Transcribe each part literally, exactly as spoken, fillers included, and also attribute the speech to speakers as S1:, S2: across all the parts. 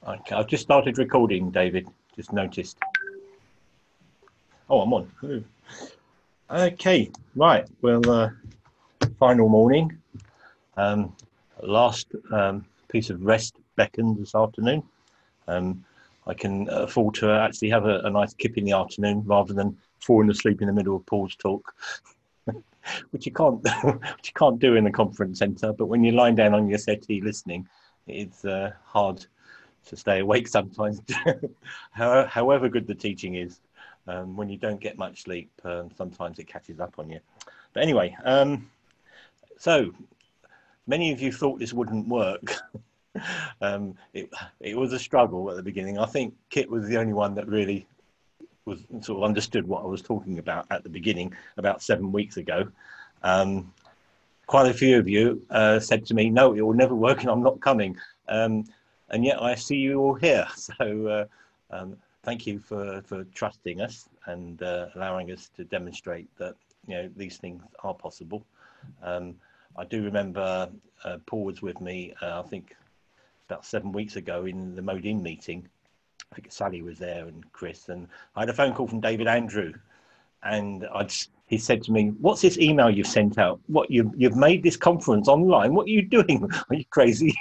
S1: Okay, I've just started recording, David. Just noticed. Oh, I'm on. Ooh. Okay, right. Well, uh, final morning. Um, last um, piece of rest beckoned this afternoon. Um, I can afford to actually have a, a nice kip in the afternoon rather than falling asleep in the middle of Paul's talk, which you can't, which you can't do in the conference centre. But when you're lying down on your settee listening, it's uh, hard to stay awake sometimes. However good the teaching is, um, when you don't get much sleep, um, sometimes it catches up on you. But anyway, um, so many of you thought this wouldn't work. um, it, it was a struggle at the beginning. I think Kit was the only one that really was sort of understood what I was talking about at the beginning, about seven weeks ago. Um, quite a few of you uh, said to me, no, it will never work and I'm not coming. Um, and yet I see you all here. So uh, um, thank you for, for trusting us and uh, allowing us to demonstrate that, you know, these things are possible. Um, I do remember uh, Paul was with me, uh, I think about seven weeks ago in the Modin meeting. I think Sally was there and Chris, and I had a phone call from David Andrew, and I just, he said to me, what's this email you've sent out? What, you, you've made this conference online? What are you doing? Are you crazy?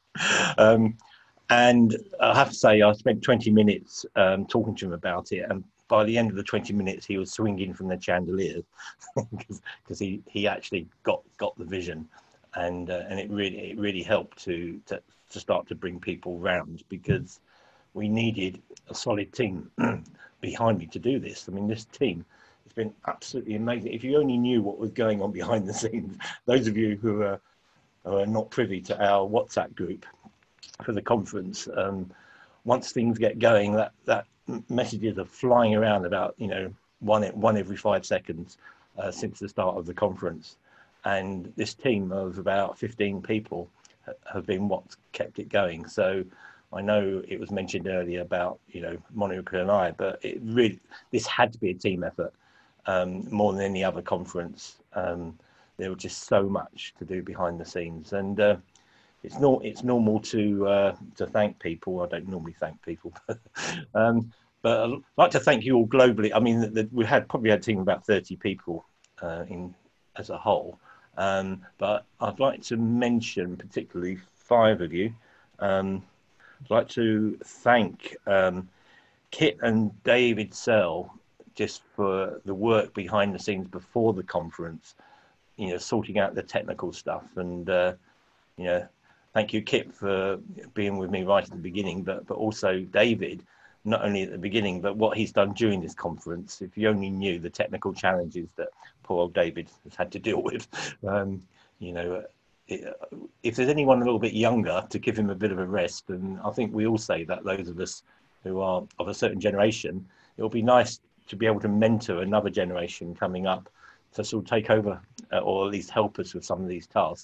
S1: um, and I have to say, I spent twenty minutes um, talking to him about it. And by the end of the twenty minutes, he was swinging from the chandeliers because he, he actually got, got the vision. And uh, and it really it really helped to, to to start to bring people round, because we needed a solid team behind me to do this. I mean, this team has been absolutely amazing. If you only knew what was going on behind the scenes, those of you who are, who are not privy to our WhatsApp group for the conference, um, once things get going, that that messages are flying around about, you know, one one every five seconds uh, since the start of the conference. And this team of about fifteen people have been what's kept it going. So I know it was mentioned earlier about, you know, Monica and I, but it really, this had to be a team effort, um, more than any other conference. Um, there was just so much to do behind the scenes, and uh, it's not it's normal to uh, to thank people. I don't normally thank people, but, um, but I'd like to thank you all globally. I mean, the, the, we had probably had a team of about thirty people uh, in as a whole. Um, but I'd like to mention particularly five of you. Um, I'd like to thank um, Kit and David Sell just for the work behind the scenes before the conference, you know, sorting out the technical stuff. And, uh, you know, thank you, Kit, for being with me right at the beginning, but, but also David, not only at the beginning, but what he's done during this conference. If you only knew the technical challenges that poor old David has had to deal with, um, you know, it, if there's anyone a little bit younger to give him a bit of a rest, and I think we all say that, those of us who are of a certain generation, it will be nice to be able to mentor another generation coming up to sort of take over uh, or at least help us with some of these tasks.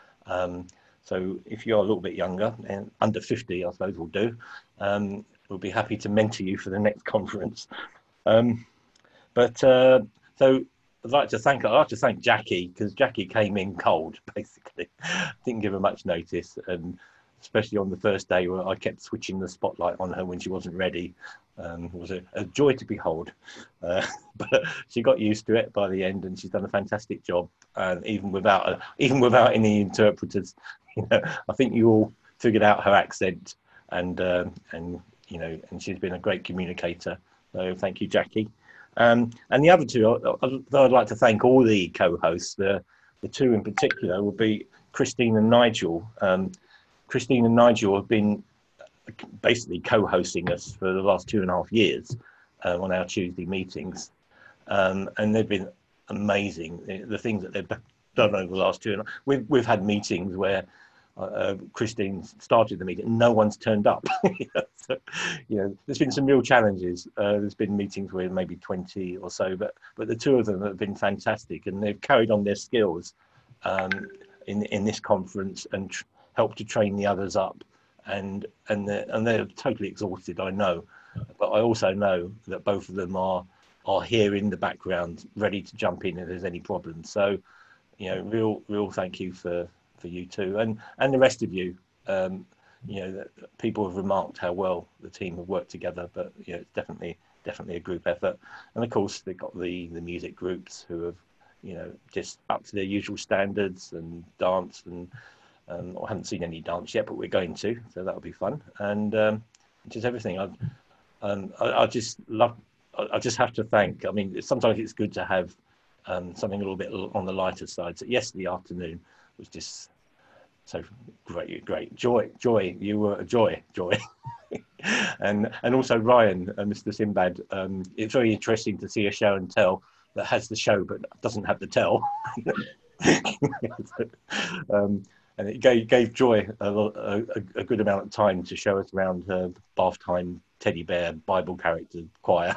S1: Um, so if you're a little bit younger, and under fifty, I suppose will do, um, we'll be happy to mentor you for the next conference. Um, but uh, so I'd like to thank I'd like to thank Jackie, because Jackie came in cold, basically. Didn't give her much notice, and especially on the first day where I kept switching the spotlight on her when she wasn't ready. Um, it was a, a joy to behold, uh, but she got used to it by the end, and she's done a fantastic job. And even without a, even without any interpreters, you know, I think you all figured out her accent, and um, and you know, and she's been a great communicator. So thank you, Jackie. Um, and the other two, I'd, I'd like to thank all the co-hosts. The the two in particular would be Christine and Nigel. Um, Christine and Nigel have been basically co-hosting us for the last two and a half years uh, on our Tuesday meetings, um, and they've been amazing. The, the things that they've done over the last two and a, we've we've had meetings where uh, Christine started the meeting and no one's turned up. you know, so, you know, there's been some real challenges. Uh, there's been meetings where maybe twenty or so, but but the two of them have been fantastic, and they've carried on their skills um, in in this conference and tr- helped to train the others up. And and they're, and they're totally exhausted, I know, but I also know that both of them are are here in the background, ready to jump in if there's any problems. So, you know, real real thank you for for you two, and and the rest of you. Um, you know, that people have remarked how well the team have worked together. But you know, it's definitely definitely a group effort. And of course, they've got the the music groups who have, you know, just up to their usual standards and dance and. Um, I haven't seen any dance yet, but we're going to, so that'll be fun. And um, just everything. I, um, I, I just love. I, I just have to thank. I mean, sometimes it's good to have um, something a little bit on the lighter side. So yesterday afternoon was just so great, great joy, joy. You were a joy, joy, and and also Ryan and Mister Sinbad. Um, it's very interesting to see a show and tell that has the show but doesn't have the tell. um, And it gave, gave Joy a, a, a good amount of time to show us around her bath time teddy bear Bible character choir.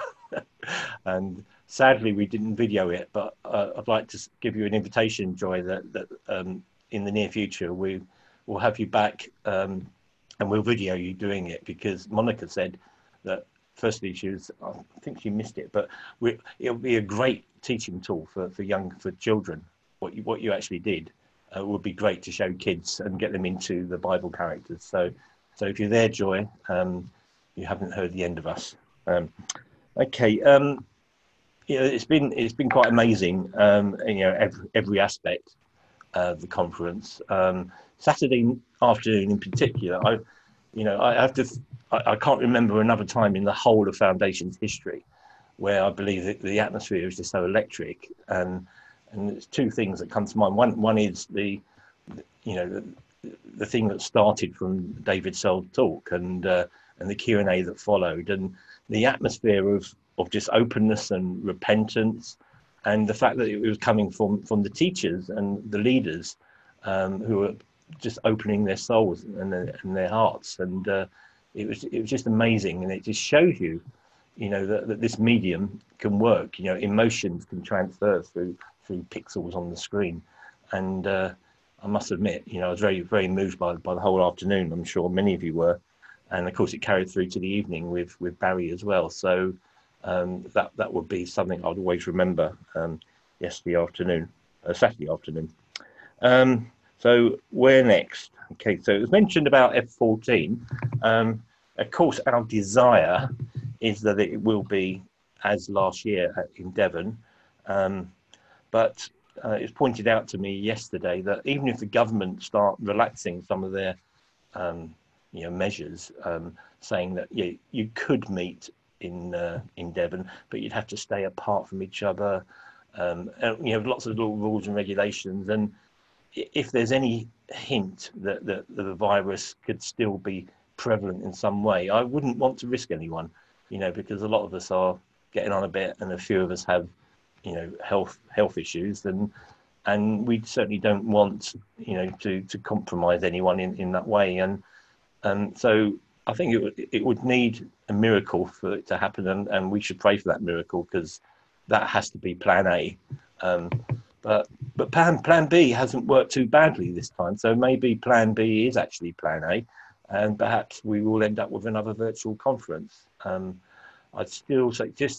S1: And sadly, we didn't video it, but uh, I'd like to give you an invitation, Joy, that, that um, in the near future, we will have you back um, and we'll video you doing it, because Monica said that, firstly, she was, I think she missed it, but we, it'll be a great teaching tool for, for young, for children, what you, what you actually did. Uh, it would be great to show kids and get them into the Bible characters. So, so if you're there, Joy, um, you haven't heard the end of us. Um, okay, um, you know, it's been it's been quite amazing. Um, you know, every every aspect of the conference. Um, Saturday afternoon, in particular, I, you know, I have to. I, I can't remember another time in the whole of Foundation's history where I believe that the atmosphere was just so electric. And And there's two things that come to mind. One, one is the, you know, the, the thing that started from David Sell's talk and uh, and the Q and A that followed, and the atmosphere of of just openness and repentance, and the fact that it was coming from from the teachers and the leaders um, who were just opening their souls and their, and their hearts, and uh, it was it was just amazing, and it just shows you, you know, that, that this medium can work. You know, emotions can transfer through through pixels on the screen. And uh, I must admit, you know, I was very, very moved by, by the whole afternoon. I'm sure many of you were. And of course it carried through to the evening with, with Barry as well. So um, that, that would be something I'd always remember um, yesterday afternoon, uh, Saturday afternoon. Um, so where next? Okay, so it was mentioned about F fourteen. Um, of course, our desire is that it will be as last year in Devon. Um, But uh, it's pointed out to me yesterday that even if the government start relaxing some of their, um, you know, measures, um, saying that yeah, you could meet in uh, in Devon, but you'd have to stay apart from each other. Um, and, you know, lots of little rules and regulations. And if there's any hint that, that, that the virus could still be prevalent in some way, I wouldn't want to risk anyone, you know, because a lot of us are getting on a bit, and a few of us have, you know, health health issues, and and we certainly don't want, you know, to to compromise anyone in in that way. And and so I think it would it would need a miracle for it to happen, and and we should pray for that miracle, because that has to be plan A. Um, but but plan plan B hasn't worked too badly this time, so maybe plan B is actually plan A, and perhaps we will end up with another virtual conference. Um, I'd still say, just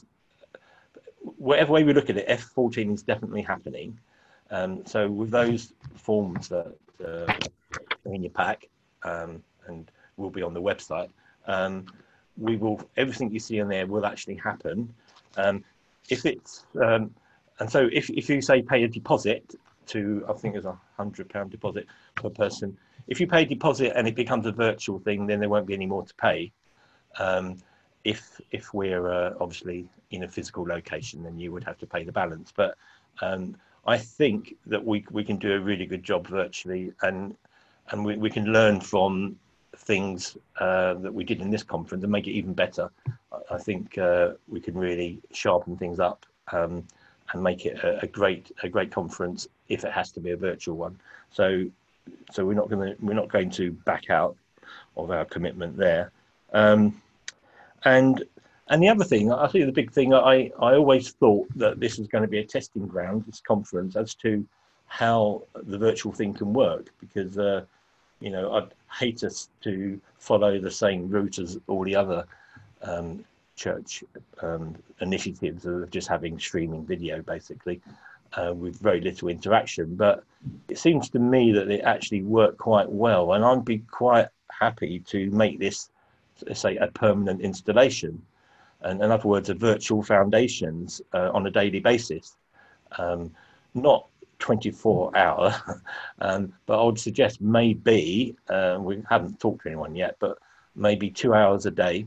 S1: whatever way we look at it, F fourteen is definitely happening. Um, so with those forms that uh, are in your pack, um, and will be on the website, um, we will, everything you see on there will actually happen. Um, if it's, um, and so if, if you say pay a deposit to, I think there's a hundred pound deposit per person. If you pay a deposit and it becomes a virtual thing, then there won't be any more to pay. Um, if if we're uh, obviously in a physical location, then you would have to pay the balance. But um, I think that we we can do a really good job virtually, and and we, we can learn from things uh, that we did in this conference and make it even better. I, I think uh, we can really sharpen things up um, and make it a, a great a great conference if it has to be a virtual one. So so we're not going to we're not going to back out of our commitment there. Um, And and the other thing, I think the big thing, I, I always thought that this was going to be a testing ground, this conference, as to how the virtual thing can work, because, uh, you know, I'd hate us to follow the same route as all the other um, church um, initiatives of just having streaming video, basically. uh, with very little interaction. But it seems to me that it actually worked quite well, and I'd be quite happy to make this, say, a permanent installation. And in other words, a virtual foundations uh, on a daily basis, um, not twenty-four hour, um, but I would suggest maybe, uh, we haven't talked to anyone yet, but maybe two hours a day,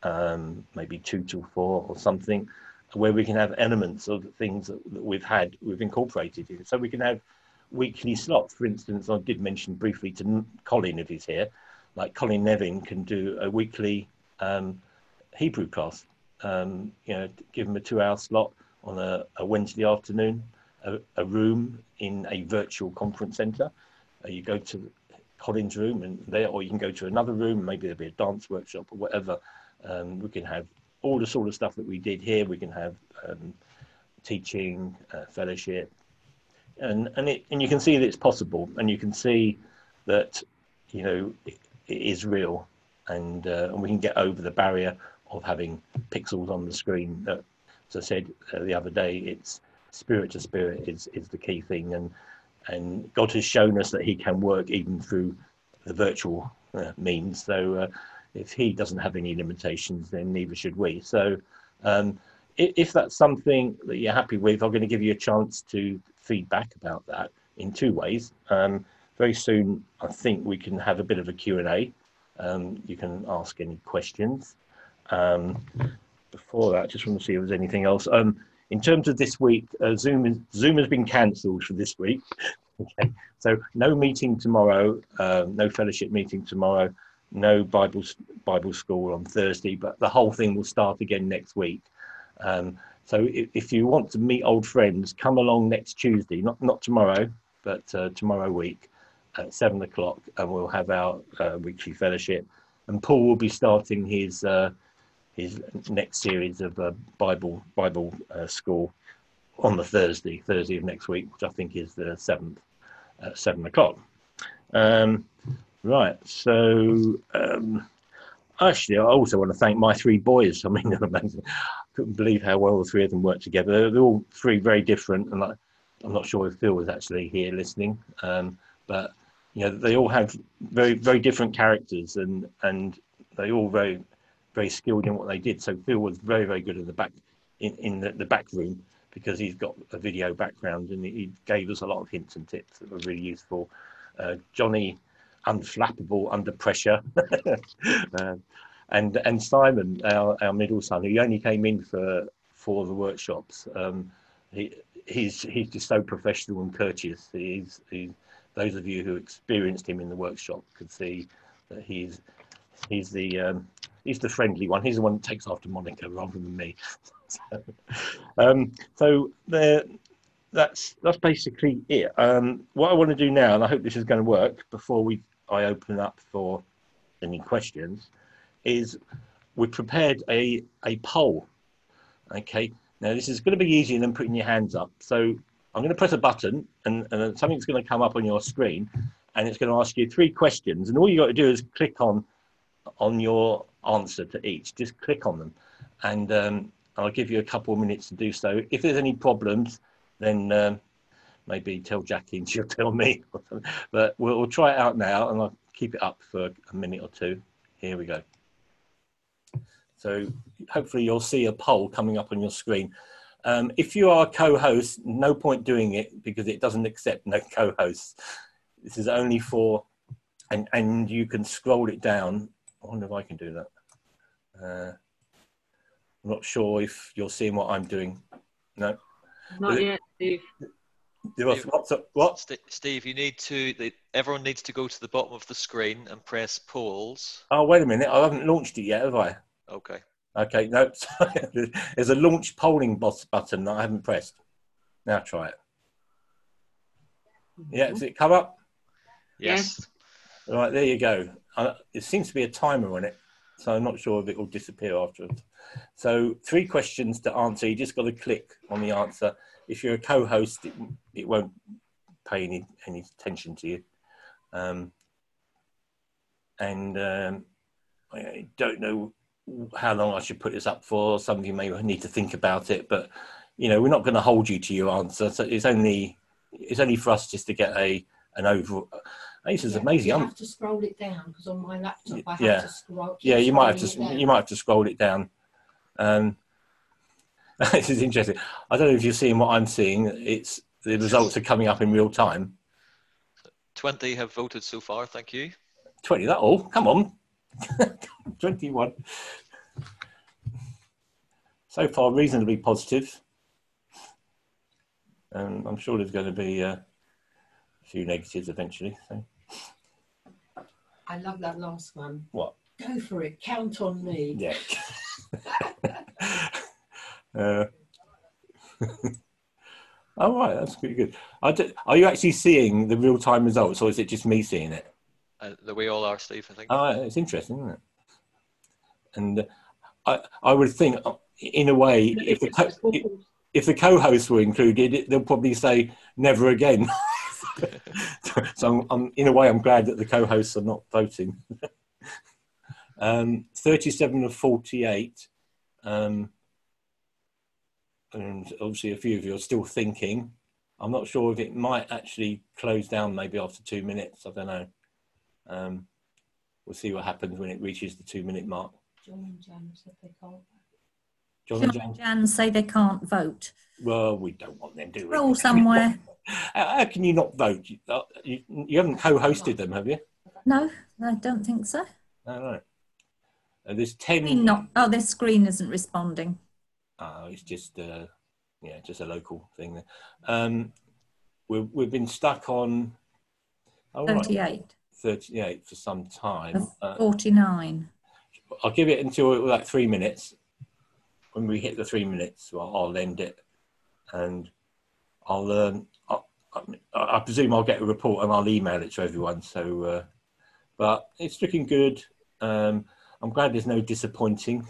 S1: um, maybe two till four or something, where we can have elements of the things that, that we've had, we've incorporated in. So we can have weekly slots. For instance, I did mention briefly to Colin, if he's here, like Colin Nevin can do a weekly um, Hebrew class. Um, you know, give them a two-hour slot on a, a Wednesday afternoon, a, a room in a virtual conference centre. Uh, you go to Colin's room and there, or you can go to another room. Maybe there'll be a dance workshop or whatever. Um, we can have all the sort of stuff that we did here. We can have um, teaching, uh, fellowship, and and it and you can see that it's possible, and you can see that, you know, it, it is real, and uh, and we can get over the barrier of having pixels on the screen. Uh, as I said uh, the other day, it's spirit to spirit is is the key thing, and and God has shown us that He can work even through the virtual uh, means. So uh, if He doesn't have any limitations, then neither should we. So um, if, if that's something that you're happy with, I'm going to give you a chance to feedback about that in two ways. Um, very soon, I think we can have a bit of a Q and A. Um, you can ask any questions. Um, before that, just want to see if there's anything else. Um, in terms of this week, uh, Zoom is, Zoom has been cancelled for this week. Okay, so no meeting tomorrow, uh, no fellowship meeting tomorrow, no Bible Bible school on Thursday, but the whole thing will start again next week. Um, so if, if you want to meet old friends, come along next Tuesday, not not tomorrow, but uh, tomorrow week at seven o'clock, and we'll have our uh, weekly fellowship. And Paul will be starting his uh, his next series of uh, Bible Bible uh, school on the Thursday, Thursday of next week, which I think is the seventh at seven o'clock. Um, right, so um, actually, I also want to thank my three boys. I mean, amazing. I couldn't believe how well the three of them worked together. They're all three very different, and I, I'm not sure if Phil was actually here listening, um, but you know, they all have very very different characters, and and they all very very skilled in what they did. So Phil was very, very good at the back, in, in the, the back room, because he's got a video background, and he gave us a lot of hints and tips that were really useful. Uh, Johnny, unflappable under pressure. uh, and and Simon, our, our middle son, who only came in for for the workshops, um, he he's he's just so professional and courteous. He's, he, those of you who experienced him in the workshop could see that he's he's the um, he's the friendly one. He's the one that takes after Monica rather than me. so um, so there, that's that's basically it. Um, what I want to do now, and I hope this is going to work before we I open up for any questions, is we prepared a a poll. Okay, now this is going to be easier than putting your hands up. So I'm going to press a button, and, and something's going to come up on your screen, and it's going to ask you three questions, and all you got to do is click on on your answer to each. Just click on them, and um, I'll give you a couple of minutes to do so. If there's any problems, then um, maybe tell Jackie and she'll tell me. But we'll, we'll try it out now, and I'll keep it up for a minute or two. Here we go. So hopefully you'll see a poll coming up on your screen. Um, if you are a co-host, no point doing it because it doesn't accept no co-hosts. This is only for, and, and you can scroll it down. I wonder if I can do that. Uh, I'm not sure if you're seeing what I'm doing. No.
S2: Not yet, Steve.
S1: Was, what's up, what?
S3: Steve, you need to, they, everyone needs to go to the bottom of the screen and press polls.
S1: Oh, wait a minute. I haven't launched it yet, have I?
S3: Okay.
S1: Okay, no. There's a launch polling button that I haven't pressed. Now try it. Yeah, does it come up?
S3: Yes.
S1: All right, there you go. Uh, it seems to be a timer on it, so I'm not sure if it will disappear afterwards. So three questions to answer. You just got to click on the answer. If you're a co-host, it, it won't pay any, any attention to you. Um, and um, I don't know how long I should put this up for. Some of you may need to think about it, but you know, we're not going to hold you to your answer. So it's only it's only for us just to get a an overall. This is
S4: Yeah,
S1: amazing.
S4: You
S1: I'm,
S4: have to scroll it down because on my laptop I have
S1: Yeah.
S4: to scroll. keep
S1: yeah, you might have
S4: scrolling
S1: to
S4: it down.
S1: you might have to scroll it down. Um, this is interesting. I don't know if you're seeing what I'm seeing. It's the results are coming up in real time.
S3: twenty have voted so far. Thank you.
S1: twenty, that all? Come on. twenty-one. So far, reasonably positive. Um, I'm sure there's going to be uh, a few negatives eventually. So.
S4: I love that last one.
S1: What?
S4: Go for it. Count on me.
S1: Yeah. uh, oh, right, that's pretty good. I do, are you actually seeing the real-time results, or is it just me seeing it?
S3: Uh, the way all are, Steve, I think.
S1: Oh, it's interesting, isn't it? And uh, I, I would think, uh, in a way, if the co- if the co-hosts were included, it, they'll probably say never again. So, I'm, I'm, in a way, I'm glad that the co-hosts are not voting. um, thirty-seven of forty-eight. Um, and obviously, a few of you are still thinking. I'm not sure if it might actually close down maybe after two minutes. I don't know. Um, we'll see what happens when it reaches the two-minute mark.
S4: John and Jan said they can't.
S1: John
S5: John
S1: and
S5: and
S1: Jan?
S5: Jan say they can't vote.
S1: Well, we don't want them, do we?
S5: Roll somewhere.
S1: How, how can you not vote? You, uh, you, you haven't co-hosted them, have you?
S5: No, I don't think so.
S1: All right. Uh, there's
S5: Screen
S1: ten.
S5: not. Oh, this screen isn't responding.
S1: Oh, it's just, uh, yeah, just a local thing there. Um, we've, we've been stuck on oh, right,
S5: thirty-eight
S1: thirty-eight for some time.
S5: of
S1: Uh,
S5: forty-nine.
S1: I'll give it until like three minutes. When we hit the three minutes, I'll, I'll end it, and I'll, um, I'll, I, I presume I'll get a report and I'll email it to everyone. So, uh, but it's looking good. Um, I'm glad there's no disappointing.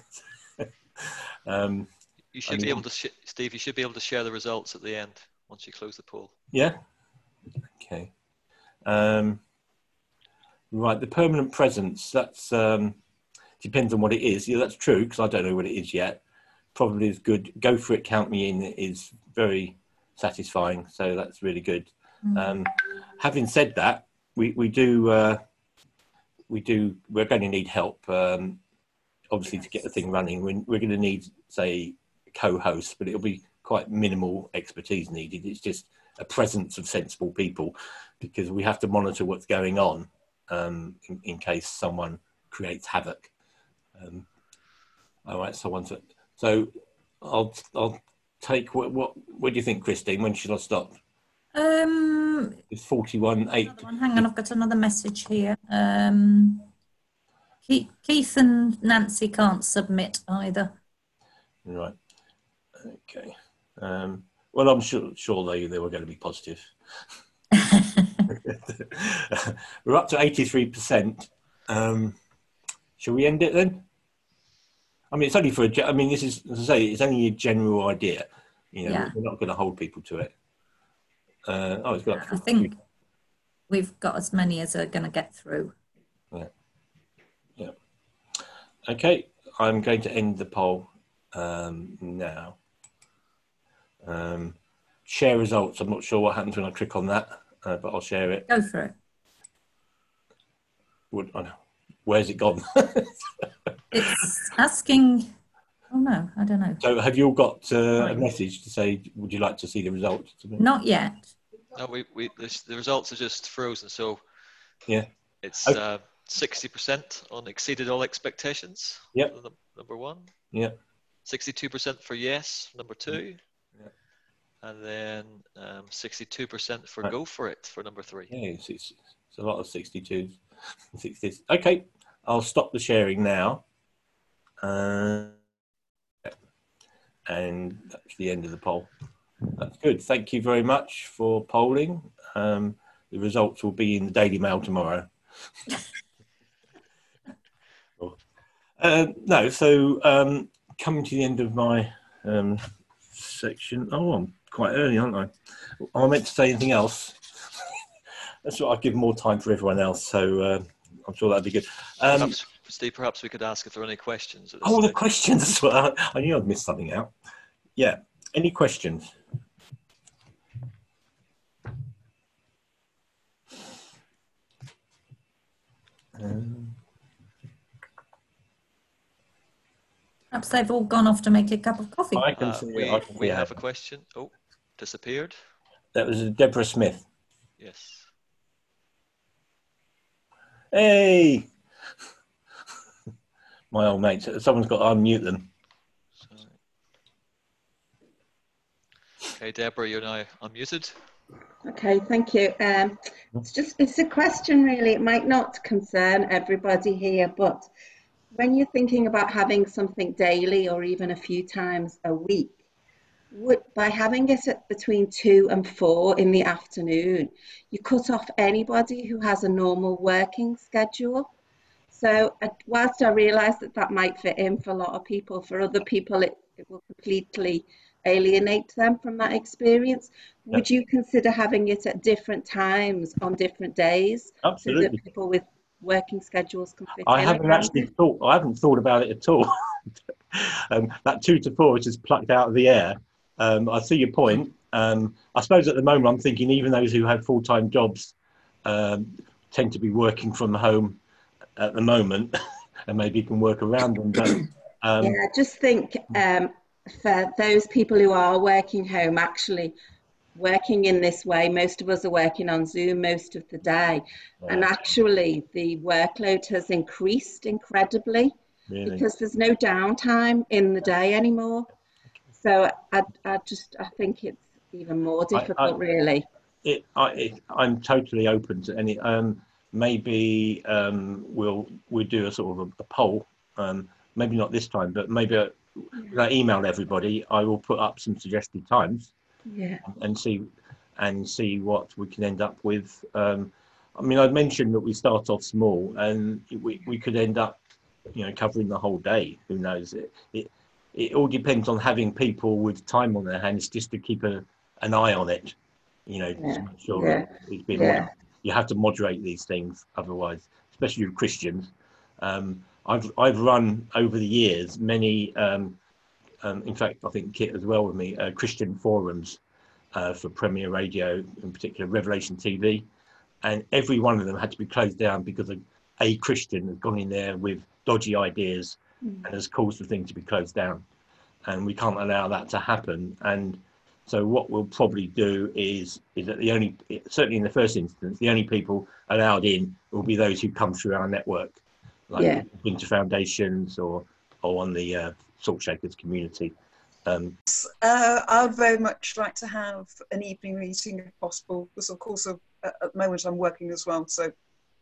S1: um,
S3: You should
S1: I
S3: be
S1: mean-
S3: able to, sh- Steve. You should be able to share the results at the end once you close the poll.
S1: Yeah. Okay. Um, right. The permanent presence. That's um, depends on what it is. Yeah, that's true because I don't know what it is yet. Probably is good. Go for it. Count me in is very satisfying. So that's really good. Um, having said that, we we do uh, we do we're going to need help. Um, obviously, to get the thing running, we're, we're going to need, say, co-hosts, but it'll be quite minimal expertise needed. It's just a presence of sensible people, because we have to monitor what's going on um, in, in case someone creates havoc. Um, all right, so, to, so I'll I'll take what what what do you think, Christine? When should I stop?
S5: Um,
S1: It's forty-one eight.
S5: another one. Hang on, I've got another message here. Um, Keith, Keith and Nancy can't submit either.
S1: Right. Okay. Um, well, I'm sure sure they they were going to be positive. We're up to eighty-three percent. Um, shall we end it then? I mean, it's only for a. ge- I mean, this is, as I say, it's only a general idea. You know,
S5: Yeah.
S1: we're not going to hold people to it. Uh, oh, it's got.
S5: I think we've got as many as are going to get through.
S1: Okay, I'm going to end the poll um, now. Um, share results. I'm not sure what happens when I click on that, uh, but I'll share it.
S5: Go for it.
S1: Would, I know. Where's it gone?
S5: It's asking. Oh no, I don't know.
S1: So have you all got uh, a
S5: Right.
S1: message to say, would you like to see the results?
S5: Not yet.
S3: No, we, we the, the results are just frozen. So
S1: Yeah.
S3: it's
S1: Okay.
S3: uh, sixty percent on exceeded all expectations.
S1: Yep.
S3: for the- Number one.
S1: Yeah.
S3: sixty-two percent for yes, number two.
S1: Yeah.
S3: And then um, sixty-two percent for
S1: Right.
S3: go for it for number three.
S1: Yeah, it's, it's, it's a lot of sixty-twos. sixties. Okay, I'll stop the sharing now. Uh, and that's the end of the poll. That's good. Thank you very much for polling. Um, the results will be in the Daily Mail tomorrow. uh, no, so um, coming to the end of my um, section. Oh, I'm quite early, aren't I? I meant to say anything else. That's what I'll give more time for everyone else. So uh, I'm sure that'd be good. Um,
S3: Perhaps, Steve, perhaps we could ask if there are any questions. At this
S1: oh, the
S3: stage.
S1: questions as well. I knew I'd missed something out. Yeah. Any questions? Um,
S5: Perhaps they've all gone off to make a cup of coffee.
S1: I can
S3: Uh,
S1: see.
S3: we
S1: I can
S3: we
S1: see
S3: have a
S1: how-
S3: question. Oh, disappeared.
S1: That was Deborah Smith.
S3: Yes.
S1: Hey, my old mates. Someone's got to unmute them.
S3: Sorry. Okay, Deborah, you're now unmuted.
S6: Okay, thank you. Um, it's just, it's a question really. It might not concern everybody here, but when you're thinking about having something daily or even a few times a week, would, by having it at between two and four in the afternoon, you cut off anybody who has a normal working schedule. So uh, whilst I realise that that might fit in for a lot of people, for other people it, it will completely alienate them from that experience. Would you consider having it at different times on different days so
S1: Absolutely.
S6: that people with working schedules can fit
S1: I
S6: in
S1: haven't
S6: around
S1: actually
S6: it?
S1: thought. I haven't thought about it at all. um, that two to four is just plucked out of the air. Um, I see your point. Um, I suppose at the moment I'm thinking even those who have full-time jobs um, tend to be working from home at the moment, and maybe you can work around them. But um,
S6: Yeah, I just think um, for those people who are working home, actually working in this way, most of us are working on Zoom most of the day. And
S1: yeah,
S6: actually the workload has increased incredibly
S1: really,
S6: because there's no downtime in the day anymore. So I, I just, I think it's even more
S1: I,
S6: difficult
S1: I,
S6: really.
S1: it, I, it, I'm totally open to any. Um, maybe um, we'll we'll do a sort of a, a poll. Um, maybe not this time, but maybe a, when I email everybody, I will put up some suggested times
S6: Yeah,
S1: and see and see what we can end up with. Um, I mean, I'd mentioned that we start off small, and we we could end up, you know, covering the whole day. Who knows? It it, it all depends on having people with time on their hands just to keep a, an eye on it. You know,
S6: yeah,
S1: to make sure
S6: yeah,
S1: that it's being
S6: yeah.
S1: monitored. You have to moderate these things, otherwise, especially with Christians. Um, I've I've run over the years many. Um, um, in fact, I think Kit as well with me, uh, Christian forums uh, for Premier Radio, in particular Revelation T V, and every one of them had to be closed down because a, a Christian had gone in there with dodgy ideas
S6: Mm.
S1: and has caused the thing to be closed down. And we can't allow that to happen. And so what we'll probably do is is that the only, certainly in the first instance, the only people allowed in will be those who come through our network, like
S6: Yeah.
S1: Winter Foundations or or on the uh, Salt Shakers community. Um,
S7: Uh, I'd very much like to have an evening meeting if possible, because of course of, at the moment I'm working as well. So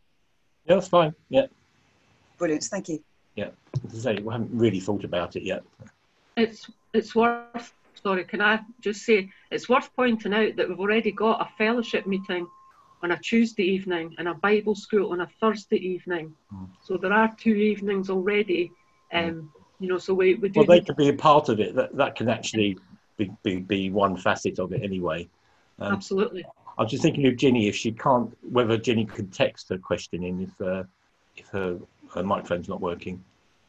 S1: yeah, that's fine. Yeah,
S7: brilliant, thank you.
S1: yeah. As I say, we haven't really thought about it yet.
S2: It's it's worth. Sorry, can I just say it's worth pointing out that we've already got a fellowship meeting on a Tuesday evening and a Bible school on a Thursday evening.
S1: Mm.
S2: So there are two evenings already. Um, you know, so we, we do.
S1: Well, they
S2: need
S1: could be a part of it. That that can actually be be, be one facet of it anyway. Um,
S2: Absolutely.
S1: I was just thinking of Ginny, if she can't, whether Ginny could text her question in if uh, if her, her microphone's not working.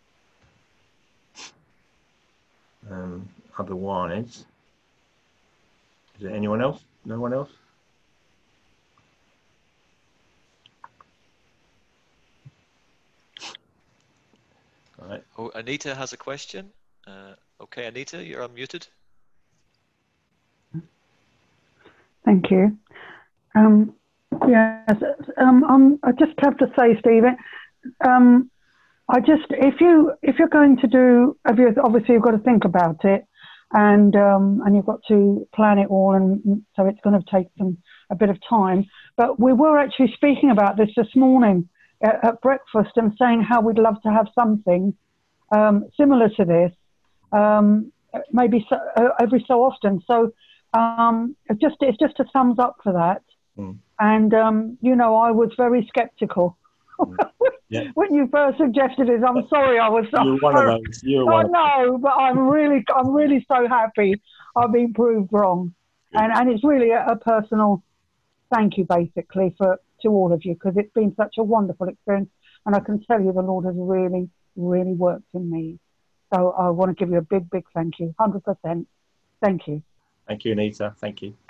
S1: Um, otherwise, is there anyone else? No one else? All right.
S3: Oh, Anita has a question. Uh, okay, Anita, you're unmuted.
S8: Thank you. Um, yes, um, um, I just have to say, Stephen, um, I just if you if you're going to do, if you obviously you've got to think about it, and um, and you've got to plan it all, and so it's going to take some a bit of time. But we were actually speaking about this this morning at, at breakfast and saying how we'd love to have something um, similar to this, um, maybe so, uh, every so often. So. Um, it just it's just a thumbs up for that.
S1: Mm.
S8: And um, you know, I was very sceptical
S1: Yeah.
S8: when you first suggested it. I'm sorry, I was.
S1: You're one of those. You're
S8: I
S1: one of
S8: know, but I'm really I'm really so happy I've been proved wrong,
S1: Good.
S8: and and it's really a, a personal thank you basically for to all of you, because it's been such a wonderful experience, and I can tell you the Lord has really really worked in me. So I want to give you a big big thank you, one hundred percent. Thank you.
S1: Thank you, Anita. Thank you.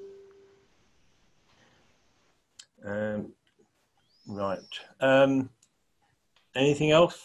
S1: Um, right. Um, anything else?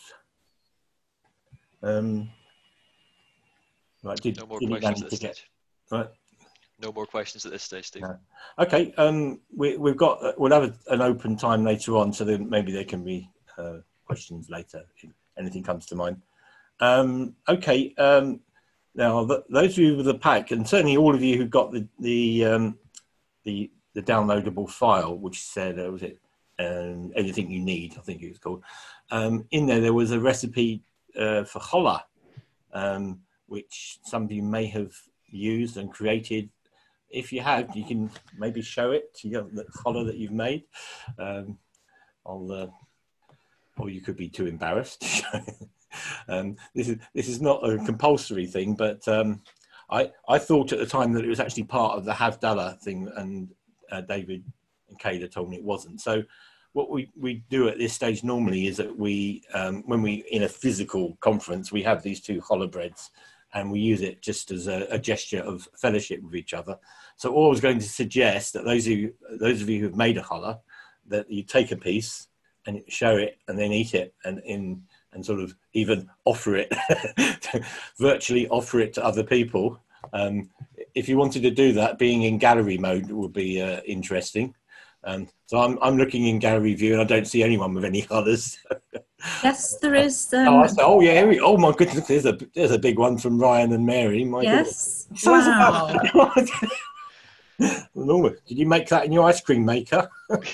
S1: Um, right. Did,
S3: No more
S1: did
S3: questions
S1: to
S3: at this
S1: get,
S3: stage.
S1: right.
S3: No more questions at this stage, Steve.
S1: No. Okay. Um, we, we've got. We'll have a, an open time later on, so then maybe there can be uh, questions later if anything comes to mind. Um, okay. Um, now, th those of you with the pack, and certainly all of you who got the the um, the the downloadable file, which said, uh, was it um, anything you need? I think it was called. Um, in there, there was a recipe uh, for challah, um, which some of you may have used and created. If you have, you can maybe show it to you, the challah that you've made. Um, I'll, uh, or you could be too embarrassed to show it. Um, this is this is not a compulsory thing, but um, I I thought at the time that it was actually part of the Havdalah thing, and uh, David and Kayla told me it wasn't. So what we we do at this stage normally is that we um, when we in a physical conference we have these two challah breads, and we use it just as a, a gesture of fellowship with each other. So all I was going to suggest that those of you those of you who've made a challah, that you take a piece and show it and then eat it, and in and sort of even offer it, virtually offer it to other people. Um, if you wanted to do that, being in gallery mode would be uh, interesting. Um, so I'm, I'm looking in gallery view and I don't see anyone with any colours.
S5: Yes, there is. Um,
S1: oh, I said, oh, yeah, here we, oh my goodness, there's a, there's a big one from Ryan and Mary. My
S5: yes.
S1: goodness.
S5: Wow.
S1: Norma, did you make that in your ice cream maker?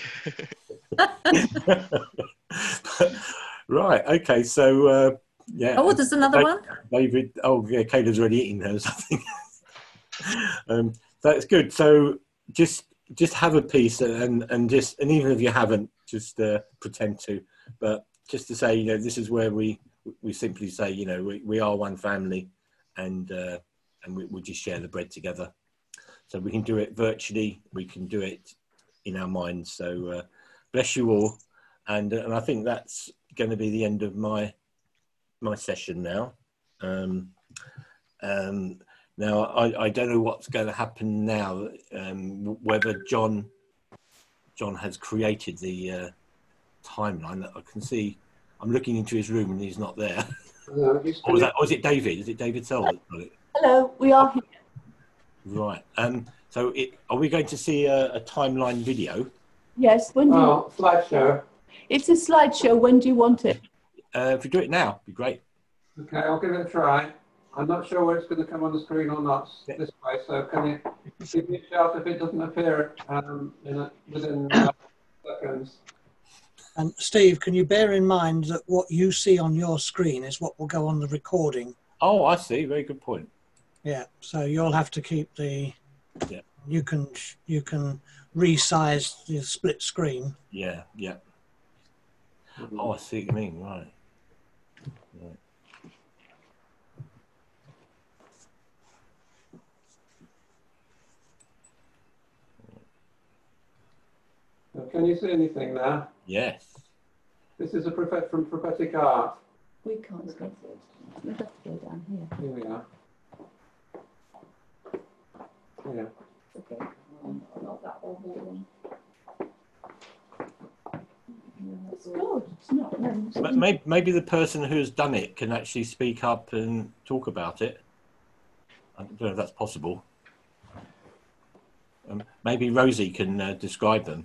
S1: Right. Okay. So uh, yeah.
S5: Oh, there's another
S1: David,
S5: one.
S1: David. Oh, yeah. Kayla's already eating hers. I think. um, that's good. So just just have a piece, and and just and even if you haven't, just uh, pretend to. But just to say, you know, this is where we we simply say, you know, we, we are one family, and uh, and we, we just share the bread together. So we can do it virtually. We can do it in our minds. So uh, bless you all, and uh, and I think that's going to be the end of my my session now. Um, um, now I, I don't know what's going to happen now. Um, whether John John has created the uh, timeline. I can see. I'm looking into his room and he's not there.
S9: No,
S1: or, is that, or is it David? Is it David Sell that's got it?
S10: Hello, we are here.
S1: Right. Um, so it, are we going to see a, a timeline video?
S10: Yes. When do
S9: oh,
S10: you...
S9: slideshow.
S10: It's a slideshow. When do you want it?
S1: Uh, if we do it now, it'd be great.
S9: Okay, I'll give it a try. I'm not sure whether it's going to come on the screen or not
S1: Yeah.
S9: this way, so can you give me a shout if it doesn't appear um, in a, within uh, seconds?
S11: Um, Steve, can you bear in mind that what you see on your screen is what will go on the recording?
S1: Oh, I see. Very good point.
S11: Yeah, so you'll have to keep the.
S1: Yeah.
S11: You can you can resize the split screen.
S1: Yeah, yeah. Oh, I see what you mean. Right. Right.
S9: So can you see anything now?
S1: Yes.
S9: This is a prophet from Prophetic Art.
S10: We can't see it. We have to go down here.
S9: Here we are. Yeah.
S10: Okay. Um, not that old one. It's good. It's not. No, it's
S1: But maybe, maybe the person who's done it can actually speak up and talk about it. I don't know if that's possible. Um, maybe Rosie can uh, describe them.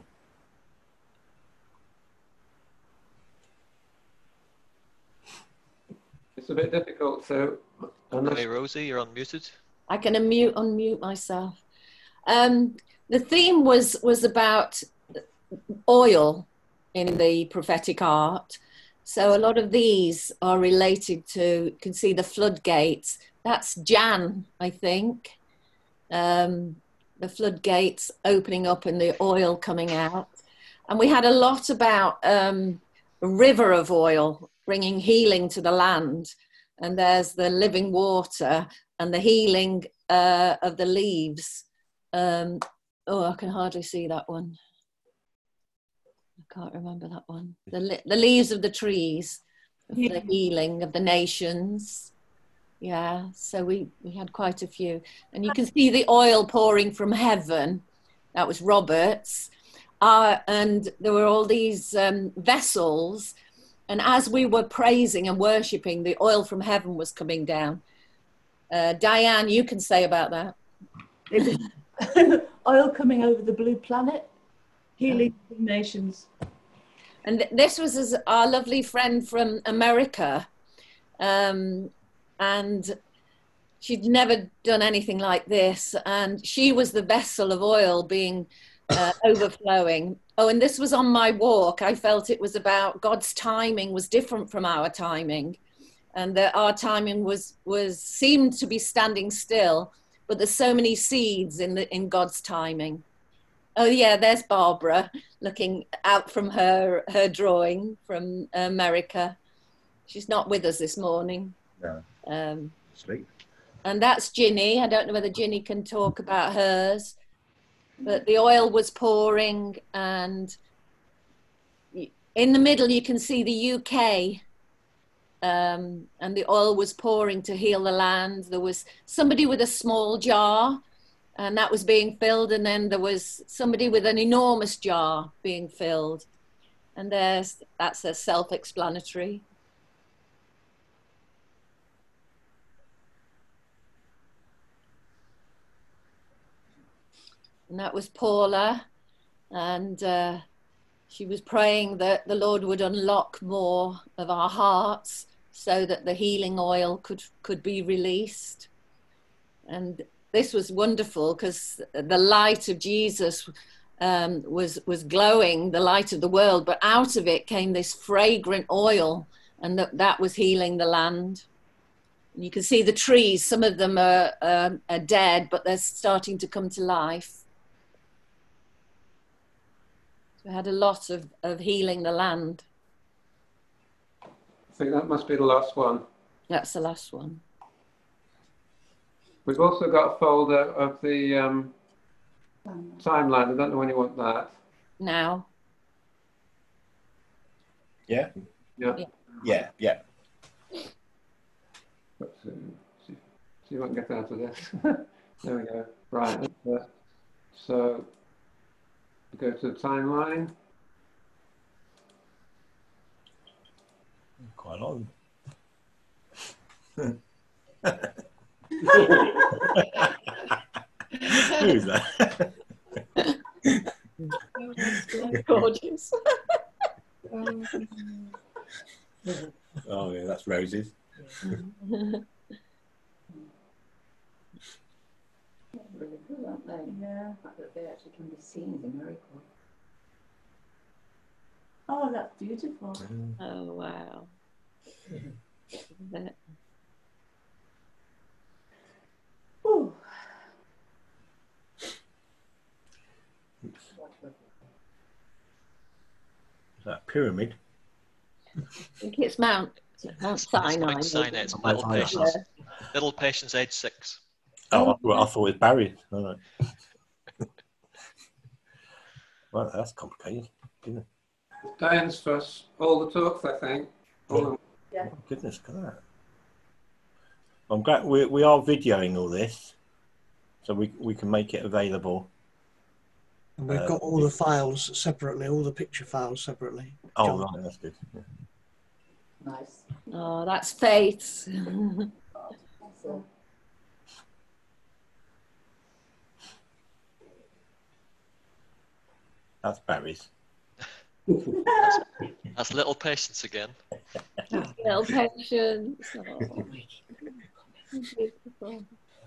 S9: It's a bit difficult, so unless
S3: Hey, Rosie, you're unmuted.
S12: I can unmute, unmute myself. Um, the theme was was about oil in the prophetic art. So a lot of these are related to, you can see the floodgates. That's Jan, I think. Um, the floodgates opening up and the oil coming out. And we had a lot about um, a river of oil bringing healing to the land. And there's the living water and the healing uh, of the leaves. Um, oh, I can hardly see that one. I can't remember that one. The, the leaves of the trees,
S10: Yeah.
S12: the healing of the nations. Yeah, so we, we had quite a few. And you can see the oil pouring from heaven. That was Robert's. Uh, and there were all these um, vessels. And as we were praising and worshipping, the oil from heaven was coming down. Uh, Diane, you can say about that.
S10: It was oil coming over the blue planet, healing the nations.
S12: And th this was as our lovely friend from America. Um, and she'd never done anything like this. And she was the vessel of oil being uh, overflowing. Oh, and this was on my walk. I felt it was about God's timing was different from our timing. And that our timing was, was seemed to be standing still, but there's so many seeds in, the, in God's timing. Oh yeah, there's Barbara looking out from her, her drawing from America. She's not with us this morning.
S1: No.
S12: Um,
S1: Sleep.
S12: and that's Ginny. I don't know whether Ginny can talk about hers, but the oil was pouring, and in the middle you can see the U K, um, and the oil was pouring to heal the land. There was somebody with a small jar, and that was being filled, and then there was somebody with an enormous jar being filled. And there's, that's a self-explanatory. And that was Paula, and uh, she was praying that the Lord would unlock more of our hearts so that the healing oil could, could be released. And this was wonderful because the light of Jesus um, was, was glowing, the light of the world, but out of it came this fragrant oil, and that, that was healing the land. You can see the trees, some of them are, um, are dead, but they're starting to come to life. We had a lot of, of healing the land.
S9: I think that must be the last one.
S12: That's the last one.
S9: We've also got a folder of the um, timeline. I don't know when you want that.
S12: Now.
S1: Yeah.
S9: Yeah.
S1: Yeah. Yeah.
S9: Let's see, see, see if I can get out of this. There we go. Right. Uh, so go to the timeline.
S1: Quite long. Who's that?
S12: Gorgeous.
S1: Oh yeah, that's Roses.
S10: Really cool, aren't they? Yeah. The fact that they actually can be seen is a miracle. Oh, that's beautiful.
S12: Oh, wow. Isn't it?
S10: Ooh.
S1: Is that a pyramid?
S12: I think it's Mount, Mount Sinai.
S3: Mount Sinai. It's Little
S1: Sinai.
S3: Patience. Little Patience, age six.
S1: Oh, I thought, I thought it was Barry. All right. Well, that's complicated, isn't it?
S9: Diane's for us, all the talks, I think. All of
S10: Yeah.
S1: Oh, goodness, look at that. I'm glad we, we are videoing all this, so we, we can make it available.
S11: And we've
S1: Uh,
S11: got all the files separately, all the picture files separately.
S1: Oh,
S11: John.
S1: right, that's good. Yeah.
S10: Nice.
S12: Oh, that's Faith.
S10: So,
S1: That's Barry's.
S3: That's, that's Little Patience again.
S12: Little Patience. Oh. Beautiful.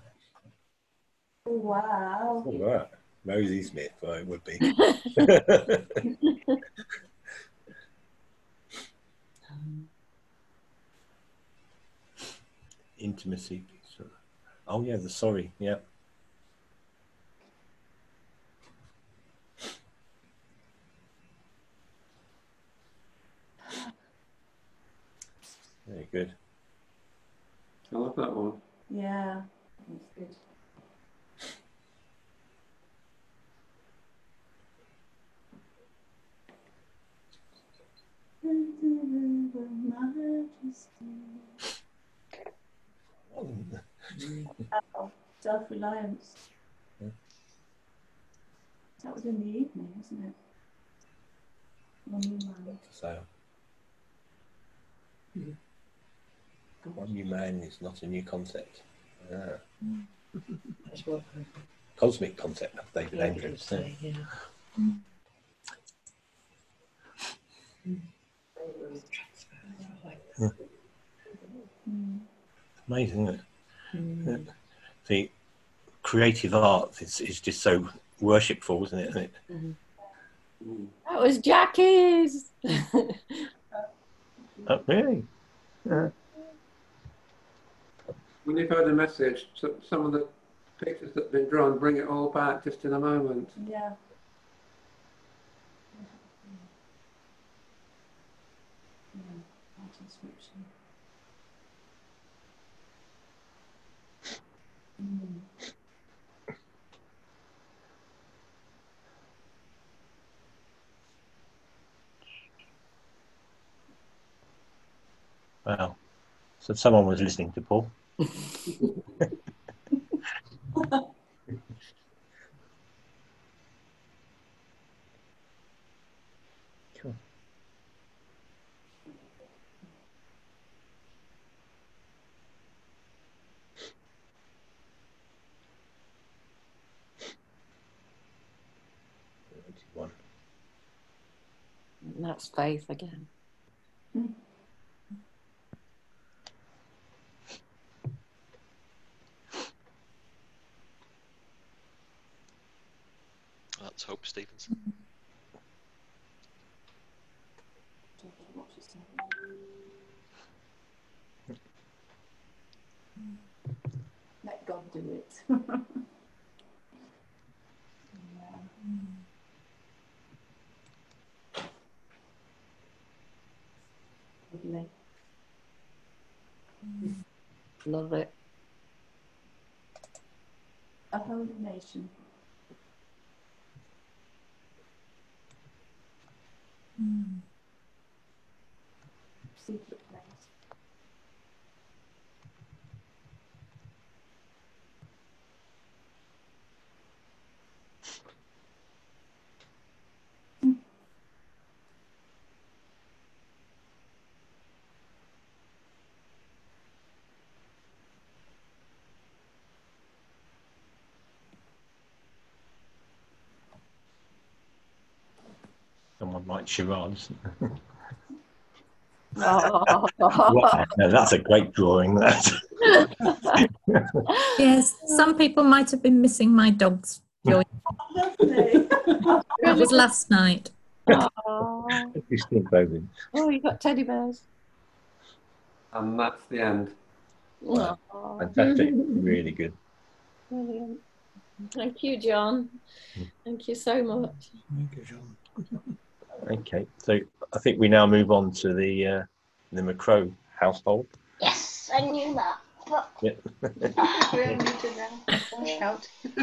S10: wow.
S1: All right. Rosie Smith, well, it would be. Intimacy. Oh, yeah, the sorry. Yeah. Very good.
S9: I love that one.
S10: Yeah, that's good. Oh, self-reliance.
S1: Yeah.
S10: That was in the evening, isn't it? One new man.
S1: So, one new man is not a new concept. Ah.
S4: That's what
S1: Cosmic concept of David
S4: David
S1: Andrews.
S4: would say, yeah.
S5: Mm.
S1: Yeah.
S10: Mm.
S1: Amazing, isn't it?
S4: Mm.
S1: The creative art is, is just so worshipful, isn't it? Isn't it?
S4: Mm.
S12: That was Jackie's.
S1: Oh, really? Yeah.
S9: When you've heard the message, so some of the pictures that have been drawn, bring it all back just in a moment.
S10: Yeah. Mm.
S1: Wow. So someone was listening to Paul. Cool. One.
S12: And that's faith again.
S10: Mm.
S3: That's Hope Stevenson.
S10: Let God do it. Lovely.
S12: Love it.
S10: A holy nation.
S5: Mm.
S10: Secret place.
S1: Someone like charades.
S12: Oh.
S1: Wow, no, that's a great drawing. That.
S5: Yes, some people might have been missing my dog's joy.
S10: Lovely.
S5: That was last night.
S12: Oh.
S1: He's still clothing.
S12: Oh, you got teddy bears.
S9: And that's the end.
S1: Wow.
S12: Oh,
S1: Fantastic. Really good.
S12: brilliant. Thank you, John. Thank you so much.
S11: Thank you, John.
S1: Okay, so I think we now move on to the uh, the McCrow household.
S13: Yes, I knew that. But
S1: Yeah.
S13: we're muted now. Don't shout.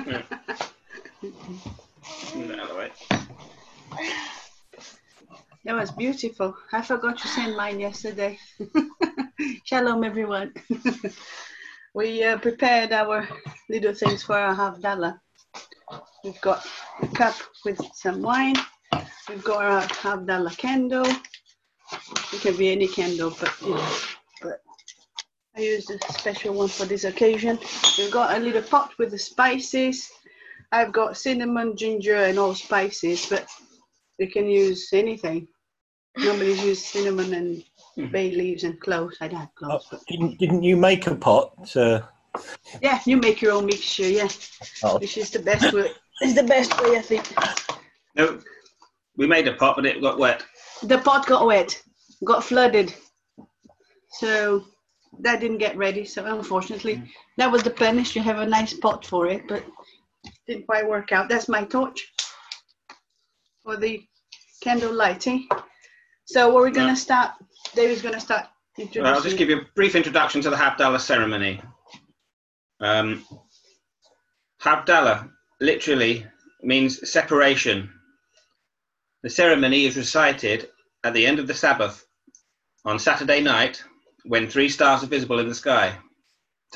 S13: That was beautiful. I forgot to send mine yesterday. Shalom, everyone. We uh, prepared our little things for our Havdalah. We've got a cup with some wine. We've got our Havdalah candle. It can be any candle, but you know, but I used a special one for this occasion. We've got a little pot with the spices. I've got cinnamon, ginger, and all spices, but you can use anything. Nobody's used cinnamon and bay leaves and cloves. I don't have cloves.
S1: Oh, didn't didn't you make a pot? Uh...
S13: Yeah, you make your own mixture. Yeah,
S1: Oh.
S13: which is the best way. Is the best way, I think.
S14: No, we made a pot, but it got wet.
S13: The pot got wet, got flooded, so that didn't get ready. So unfortunately, mm. that was the plan. Is you have a nice pot for it, but didn't quite work out. That's my torch for the candle lighting. So what we're going to
S14: Right.
S13: start, David's going to start introducing.
S14: Well, I'll just give you a brief introduction to the Havdalah ceremony. Um, Havdalah literally means separation. The ceremony is recited at the end of the Sabbath on Saturday night when three stars are visible in the sky.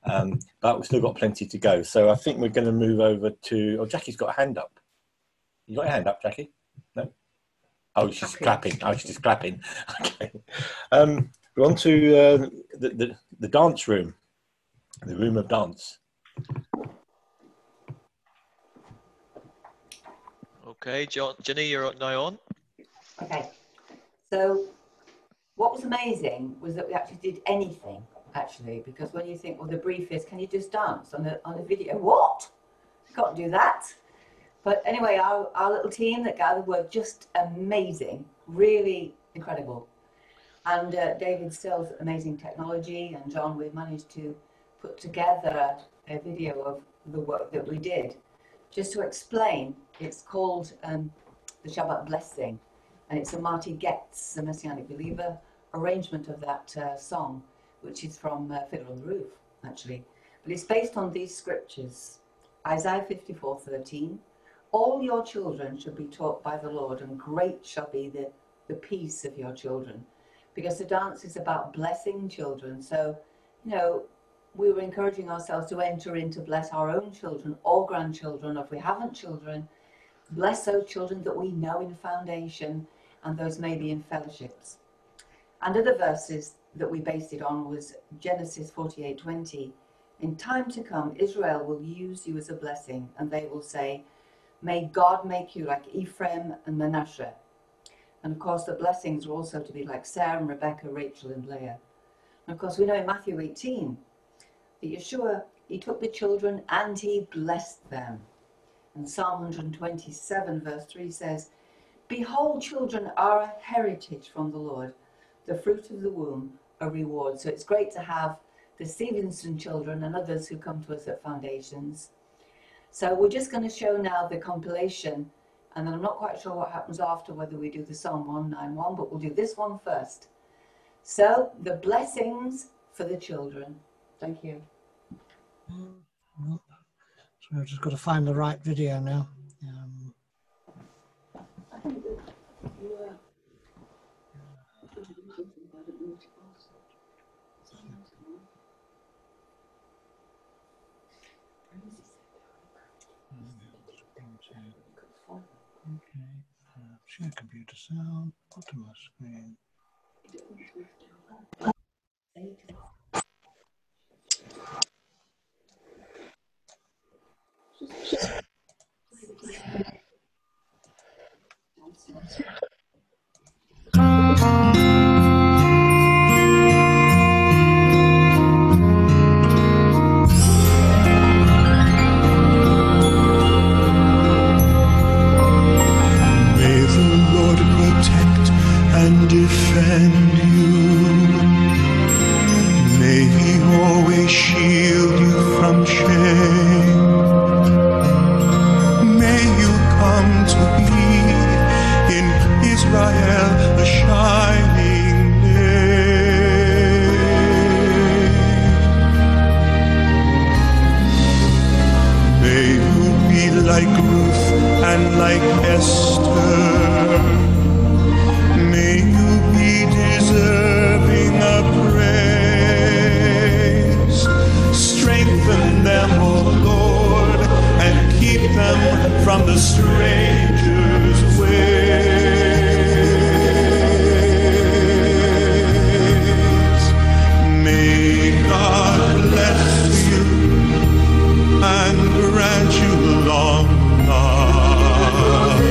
S1: Um, but we've still got plenty to go. So I think we're going to move over to, oh, Jackie's got a hand up. You got your hand up, Jackie? No? Oh, she's clapping. Oh, she's just clapping. Okay. Um, we're on to uh, the, the, the dance room, the room of dance.
S3: Okay, John, Jenny, you're now on.
S15: Okay, so what was amazing was that we actually did anything, actually, because when you think, well, the brief is, can you just dance on a, on a video? What? You can't do that. But anyway, our, our little team that gathered were just amazing, really incredible. And uh, David Still's amazing technology, and John, we managed to put together a video of the work that we did. Just to explain, it's called um, the Shabbat Blessing, and it's a Marty Goetz, a Messianic Believer, arrangement of that uh, song, which is from uh, Fiddler on the Roof, actually. But it's based on these scriptures. Isaiah fifty-four thirteen, all your children should be taught by the Lord, and great shall be the, the peace of your children. Because the dance is about blessing children. So, you know, we were encouraging ourselves to enter into bless our own children or grandchildren, or if we haven't children, bless those children that we know in foundation and those maybe in fellowships. And other verses that we based it on was Genesis forty-eight twenty. In time to come, Israel will use you as a blessing, and they will say, may God make you like Ephraim and Manasseh. And of course, the blessings are also to be like Sarah and Rebecca, Rachel and Leah. And of course, we know in Matthew eighteen, that Yeshua, he took the children and he blessed them. And Psalm one twenty-seven verse three says, behold, children are a heritage from the Lord, the fruit of the womb, a reward. So it's great to have the Stevenson children and others who come to us at Foundations. So we're just going to show now the compilation, and then I'm not quite sure what happens after, whether we do the Psalm one ninety-one, but we'll do this one first. So the blessings for the children. Thank you.
S11: So I've just got to find the right video now. Um, okay, uh, share computer sound, bottom of screen.
S16: Defend you. May he always shield you from shame. May you come to be in Israel a shining name. May you be like Ruth and like Esther. May you be deserving of praise. Strengthen them, O Lord, and keep them from the stranger's ways. May God bless you and grant you long life.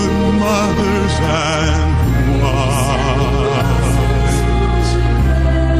S16: Mothers and wives,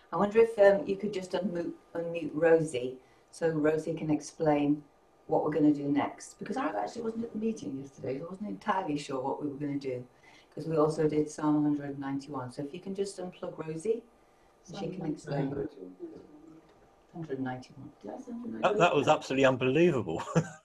S15: I wonder if um, you could just unmute, unmute Rosie so Rosie can explain what we're going to do next. Because I actually wasn't at the meeting yesterday, so I wasn't entirely sure what we were going to do. Because we also did Psalm one ninety-one. So if you can just unplug Rosie, so she can explain. one ninety-one. Did I say one ninety-one?
S1: That, that was absolutely unbelievable.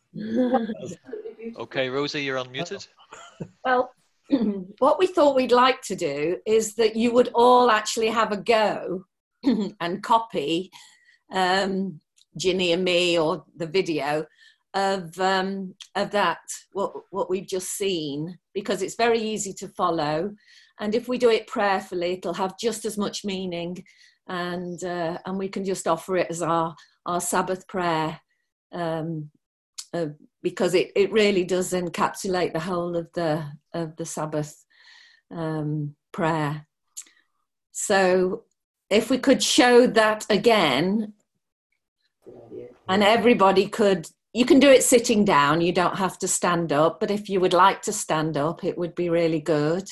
S3: Okay, Rosie, you're unmuted.
S12: Well, what we thought we'd like to do is that you would all actually have a go and copy um, Ginny and me or the video of um, of that, what, what we've just seen, because it's very easy to follow. And if we do it prayerfully, it'll have just as much meaning, and uh, and we can just offer it as our, our Sabbath prayer, um, uh, because it, it really does encapsulate the whole of the, of the Sabbath um, prayer. So if we could show that again, and everybody could, you can do it sitting down, you don't have to stand up, but if you would like to stand up, it would be really good.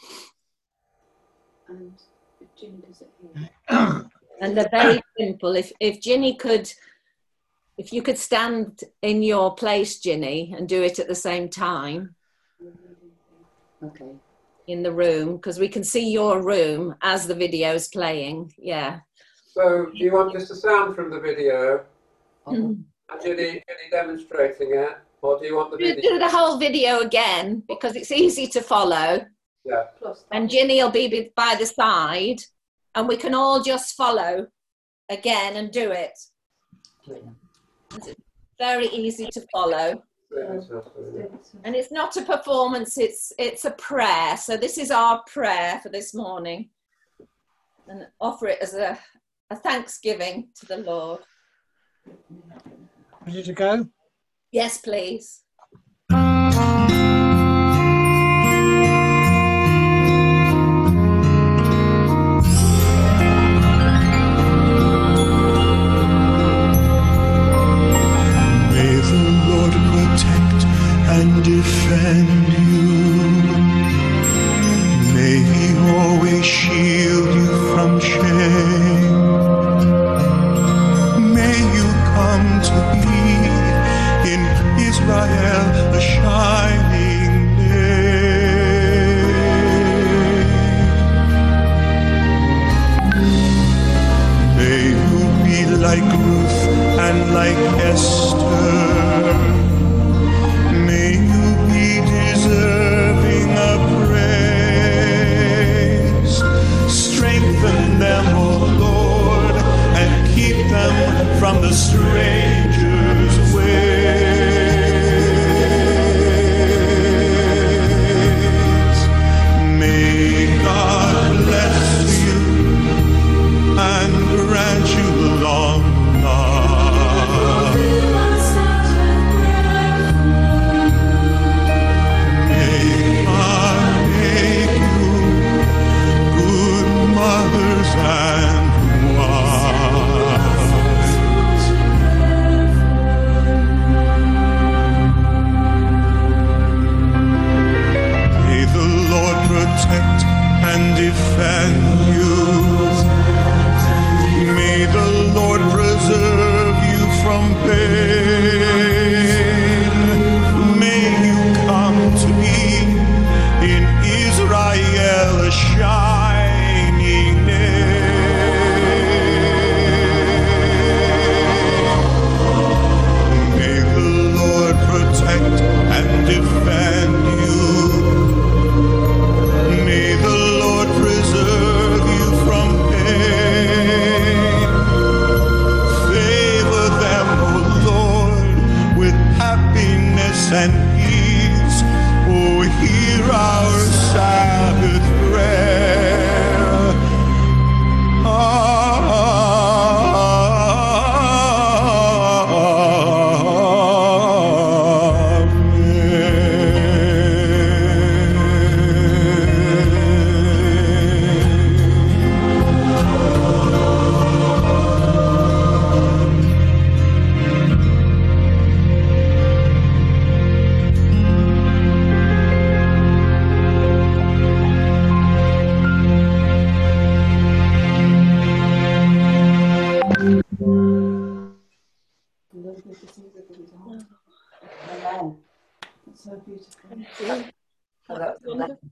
S10: And if Ginny does it here.
S12: And they're very simple. If, if Ginny could, if you could stand in your place, Ginny, and do it at the same time.
S15: Okay.
S12: In the room, because we can see your room as the video is playing. Yeah.
S9: So do you want just the sound from the video?
S12: Mm.
S9: And Ginny, Ginny demonstrating it? Or do you want the
S12: Do,
S9: video?
S12: do the whole video again, because it's easy to follow.
S9: Yeah.
S12: And Ginny will be be- by the side, and we can all just follow again and do it. It's very easy to follow. And it's not a performance, it's it's a prayer. So this is our prayer for this morning. And offer it as a, a thanksgiving to the Lord.
S11: Ready to go?
S12: Yes, please.
S16: And defend you. May He always shield you from shame. May you come to be in Israel a shining name. May you be like Ruth and like Esther. May you be deserving of praise. Strengthen them, O Lord, and keep them from the stranger's ways. May God bless you and grant you long life. Mothers and wives. May the Lord protect and defend you. May the Lord preserve you from pain. May you come to be in Israel a shining name. May the Lord protect and defend you. May the Lord preserve you from pain.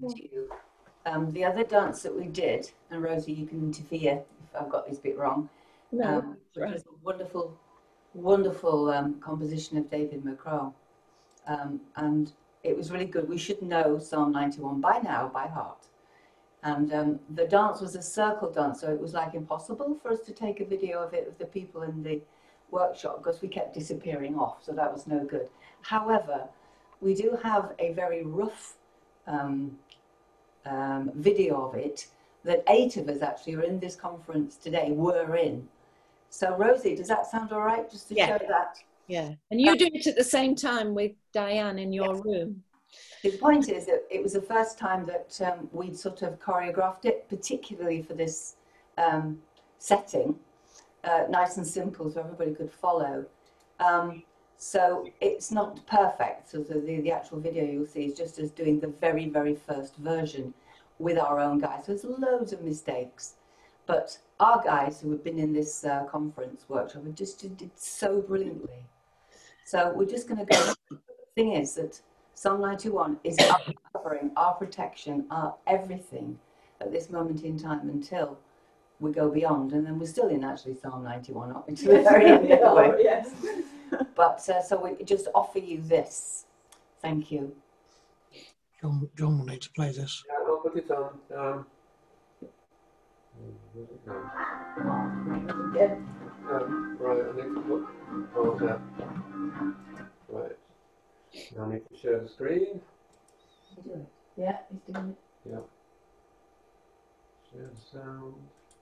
S15: to you. Um, the other dance that we did, and Rosie, you can interfere if I've got this bit wrong,
S12: No,
S15: um, which was a wonderful, wonderful um, composition of David McCraw. Um, and it was really good. We should know Psalm ninety-one by now, by heart. And um, the dance was a circle dance, so it was like impossible for us to take a video of it, of the people in the workshop, because we kept disappearing off, so that was no good. However, we do have a very rough um, um, video of it that eight of us actually are in this conference today, were in. So Rosie, does that sound all right, just to
S12: Yeah.
S15: show that?
S12: Yeah. And you do it at the same time with Diane in your room.
S15: The point is that it was the first time that um, we'd sort of choreographed it, particularly for this um, setting, uh, nice and simple so everybody could follow. Um, so it's not perfect, so the, the, the actual video you'll see is just us doing the very, very first version with our own guys. So there's loads of mistakes, but our guys who have been in this uh, conference workshop have just did so brilliantly. So we're just going to go. The thing is that Psalm ninety-one is our covering, our protection, our everything at this moment in time until we go beyond. And then we're still in actually Psalm ninety-one, aren't we? To the very end of the way.
S10: Yes.
S15: But uh, so we just offer you this. Thank you.
S11: John, John will need to play this.
S9: Yeah, I'll put it on. Um, where's it gone?
S15: Yeah.
S9: Um, right, I need to put oh, that. Right. Now I need to share the screen.
S15: Yeah, he's doing it.
S9: Yeah. Share the sound.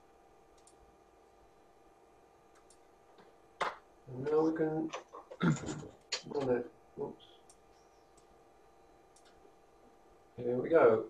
S9: And now we can run it. Whoops. Here we go.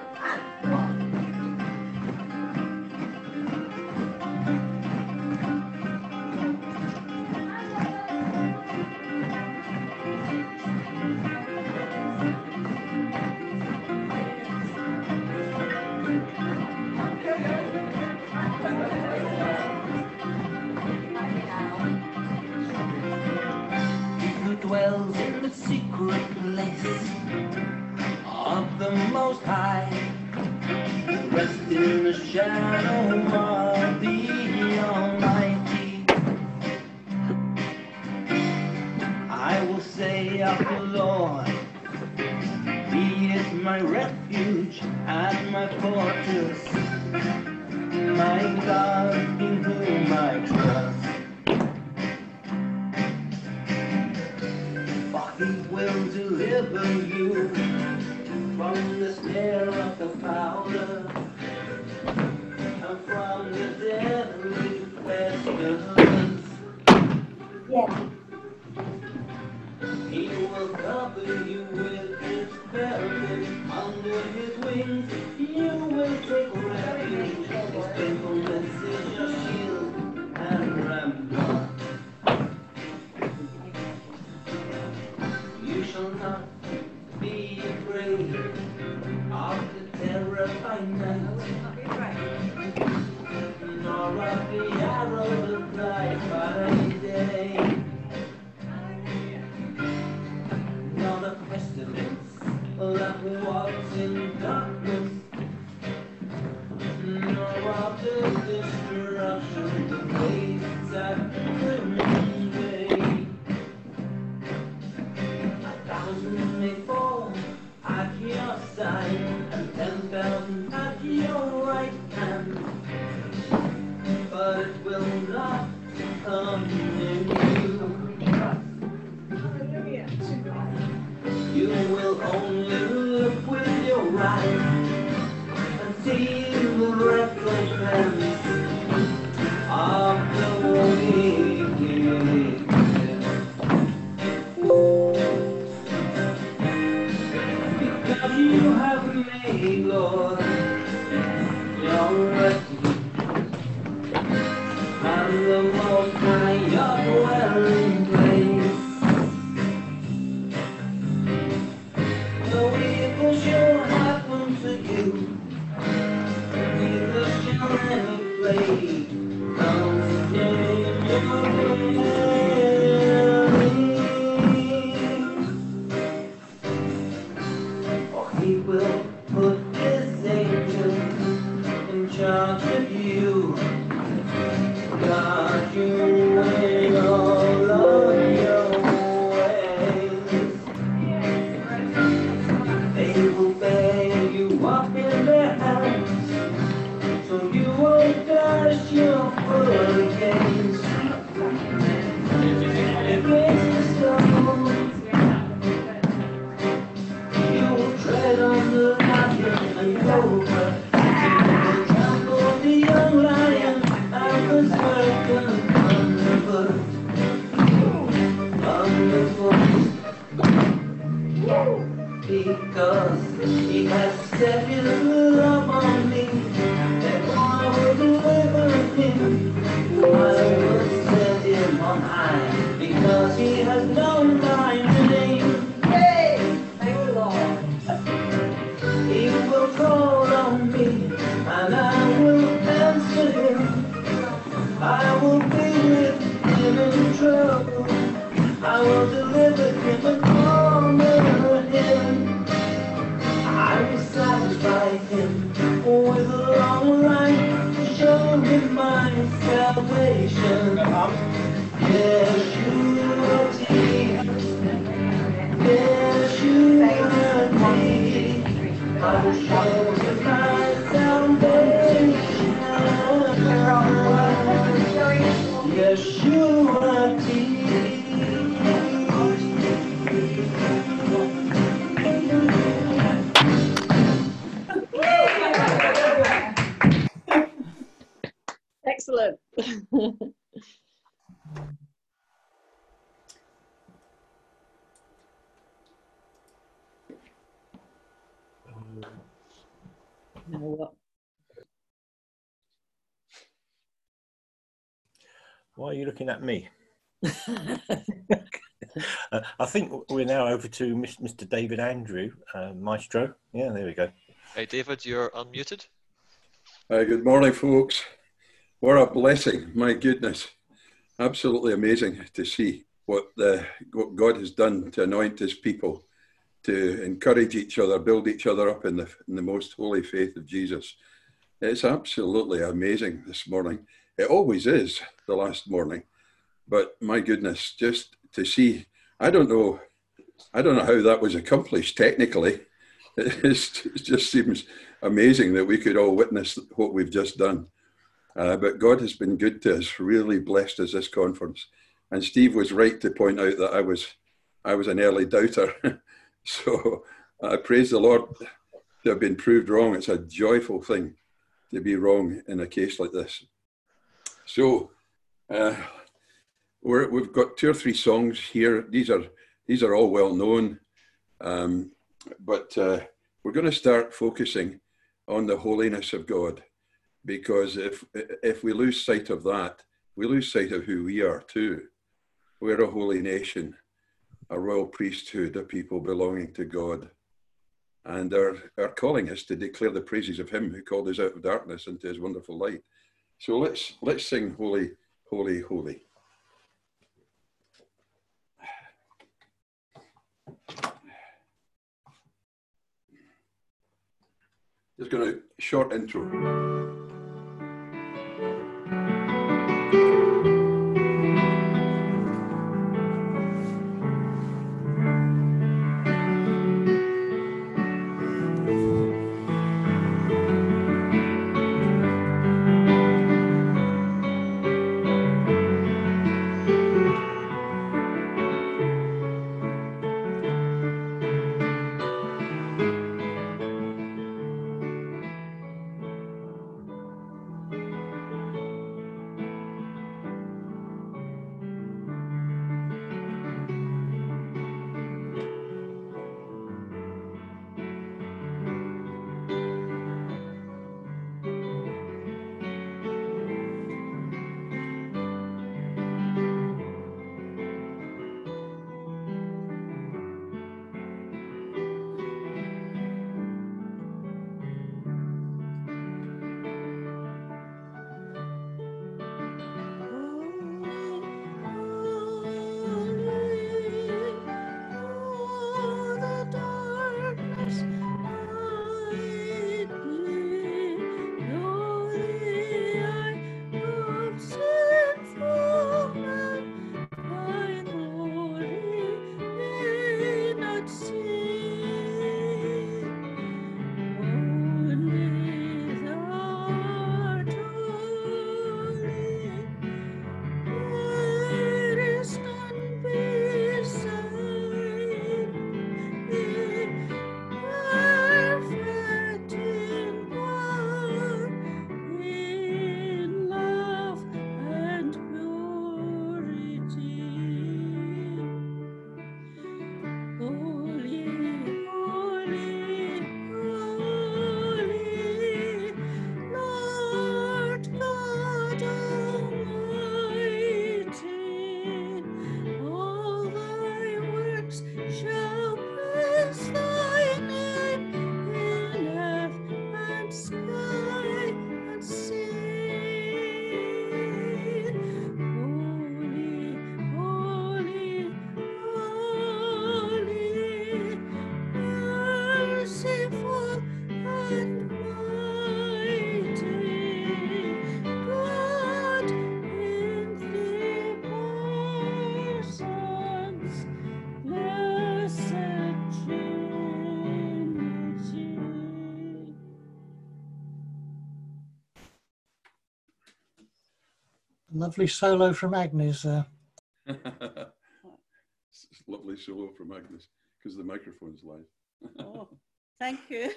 S16: Who dwells in the secret place of the Most High, rest in the shadow of the Almighty. I will say of the Lord, He is my refuge and my fortress, my God in whom I trust. For He will deliver you from the snare of the fowler and from the deadly pestilence.
S15: Yeah.
S16: He will cover you with His feathers, under His wings you will take refuge. His faithfulness is your shield and rampart. You shall not be afraid of the terror by night, nor of the arrow that flies by day, nor the pestilence that walks in darkness, nor of the destruction that wastes at noonday. A thousand may fall at your side, and ten thousand at your right hand, but it will not come near you. You will only look with your eyes and see the reckless hands of the wicked. Because you have made, Lord, your refuge, and the Most High your dwelling place. No evil shall happen to you, neither shall any plague come near your dwelling. For He will put cobra, he will trample the young lion and the serpent underfoot, underfoot. Because he has set his love on me, and I will deliver him. I will set him on high, because he has known my name. Hey, thank you, Lord. He will call on me, and I will answer him. I will be with him in trouble. I will deliver him and honor him. I will satisfy him with a long life to show him my salvation. Yeshua, Yeshua, I will show him my salvation. Yeshua,
S12: Excellent. Now what?
S1: Why are you looking at me? uh, I think we're now over to Mister David Andrew, uh, Maestro. Yeah, there we go.
S3: Hey, David, you're unmuted.
S17: Uh, good morning, folks. What a blessing. My goodness. Absolutely amazing to see what, the, what God has done to anoint his people, to encourage each other, build each other up in the, in the most holy faith of Jesus. It's absolutely amazing this morning. It always is the last morning, but my goodness, just to see, I don't know, I don't know how that was accomplished technically. It's, it just seems amazing that we could all witness what we've just done. Uh, but God has been good to us, really blessed us this conference. And Steve was right to point out that I was, I was an early doubter. So I uh, praise the Lord to have been proved wrong. It's a joyful thing to be wrong in a case like this. So uh, we're, we've got two or three songs here. These are, these are all well known, um, but uh, we're going to start focusing on the holiness of God, because if, if we lose sight of that, we lose sight of who we are too. We're a holy nation, a royal priesthood, a people belonging to God. And our, our calling is to declare the praises of him who called us out of darkness into his wonderful light. So let's, let's sing Holy, Holy, Holy. Just going to short intro.
S11: Lovely solo from Agnes there.
S17: Lovely solo from Agnes, because the microphone's live.
S18: Oh, thank you.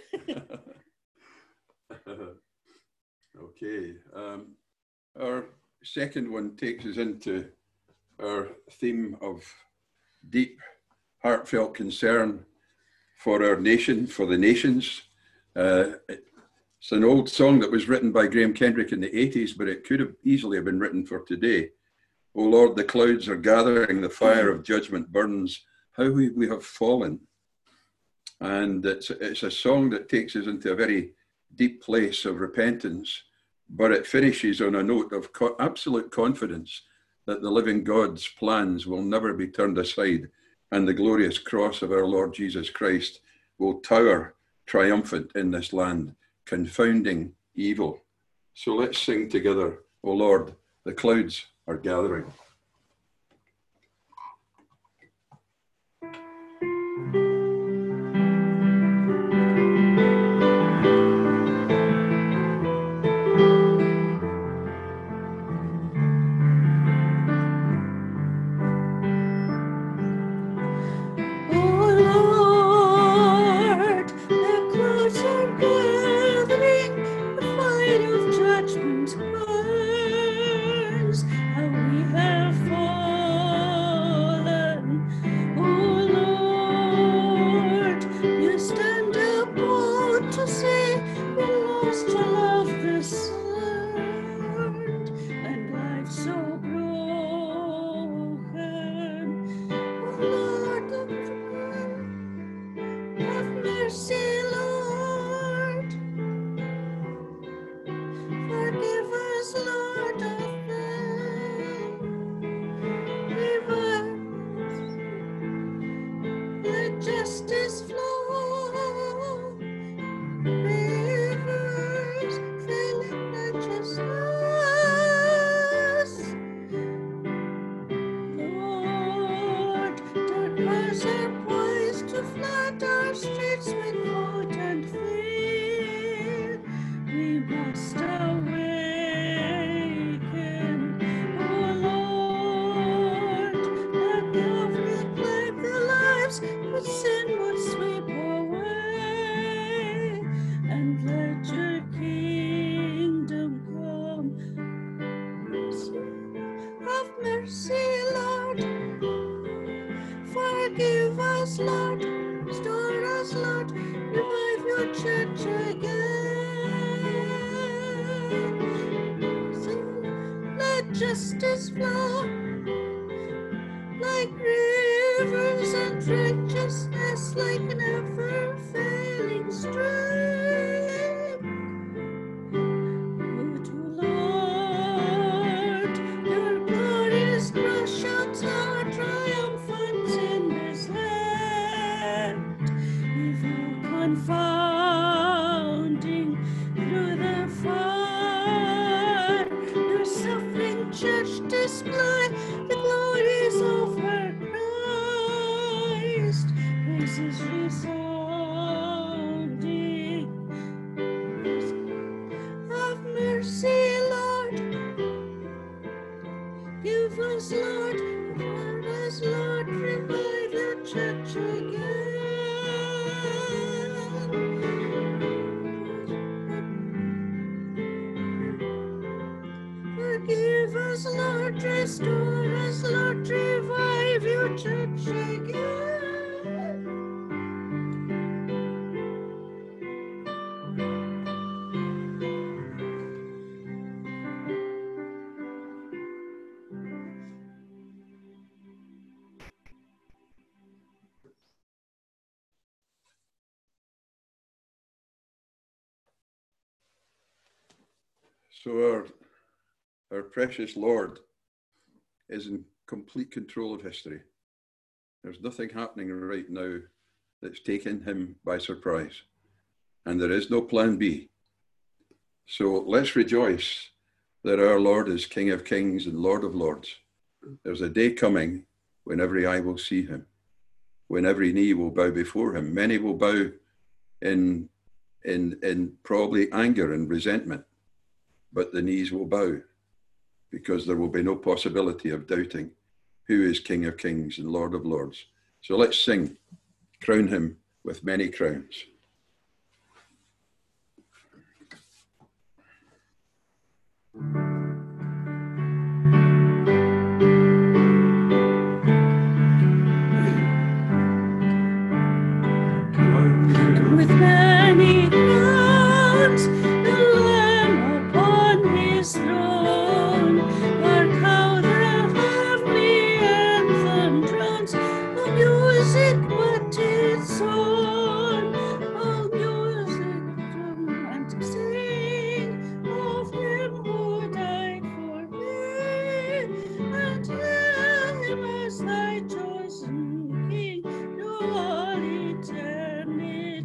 S17: Okay. Um, our second one takes us into our theme of deep, heartfelt concern for our nation, for the nations. Uh, it's an old song that was written by Graham Kendrick in the eighties, but it could have easily have been written for today. O Lord, the clouds are gathering, the fire of judgment burns. How we, we have fallen. And it's, it's a song that takes us into a very deep place of repentance, but it finishes on a note of co- absolute confidence that the living God's plans will never be turned aside, and the glorious cross of our Lord Jesus Christ will tower triumphant in this land, confounding evil. So let's sing together, O Lord, the clouds are gathering.
S16: Justice flow like rivers, and righteousness like an ever-failing stream. Good Lord, your glorious cross shall tower triumphant in this land, evil confounding through the fire. Your suffering church display the glories of her Christ. Praises resounding. Have mercy, Lord. Give us, Lord. Give us, Lord. Revive your church again. Forgive us, Lord, restore us, Lord, revive your church again.
S17: So our, our precious Lord is in complete control of history. There's nothing happening right now that's taken him by surprise. And there is no plan B. So let's rejoice that our Lord is King of Kings and Lord of Lords. There's a day coming when every eye will see him, when every knee will bow before him. Many will bow in, in, in probably anger and resentment, but the knees will bow because there will be no possibility of doubting who is King of Kings and Lord of Lords. So let's sing, crown him with many crowns.
S18: With many crowns, the Lamb upon his throne, hark how the heavenly anthem drowns the music but its own. Oh, music drum and sing of him who died for me, and hail him as thy chosen King to all eternity.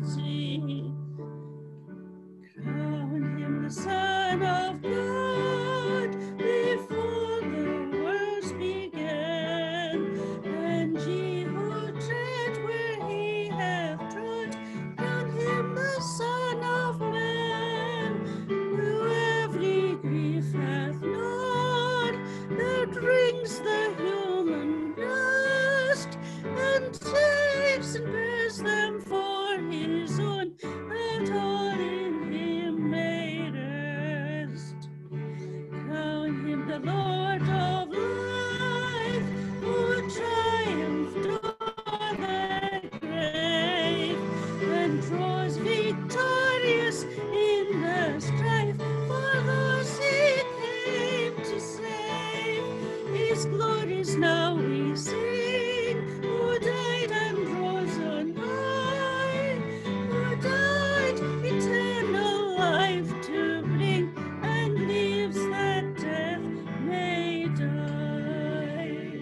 S18: Crown him the Son of God before the worlds began, and ye who tread where he hath trod, crown him the Son of Man, who every grief hath known, that wrings the human breast, and takes and bears them for his own, that all in him may rest. Crown him the Lord of life, who triumphed o'er the grave, and draws victorious in the strife for those he came to save. His glories now we sing, who died and rose on high, who died eternal life to bring, and lives that death may die.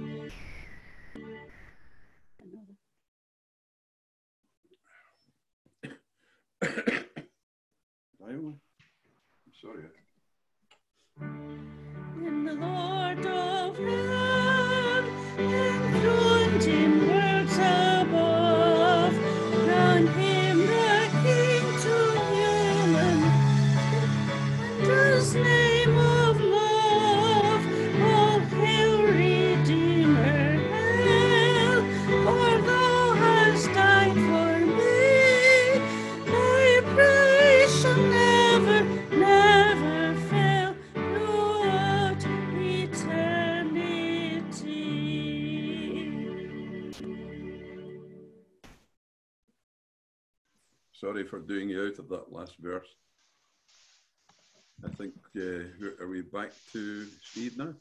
S17: I'm sorry.
S18: In the Lord of heaven, enthroned in worlds above, crown him the King to human, and his name of love. All hail, Redeemer, hail, for thou hast died for me. Thy praise shall never, never fail throughout eternity.
S17: Sorry for doing you out of that last verse. I think, uh, who- are we back to Steve now?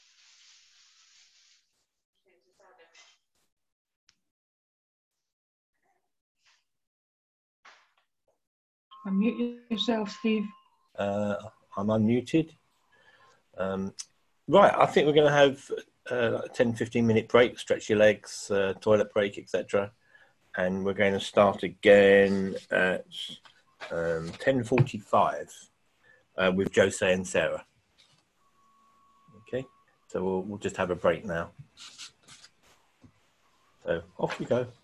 S2: Unmute yourself, Steve.
S1: Uh, I'm unmuted. Um, right, I think we're going to have uh, a ten, fifteen minute break, stretch your legs, uh, toilet break, et cetera. And we're going to start again at um, ten forty-five uh, with Jose and Sarah. Okay, so we'll, we'll just have a break now. So off you go.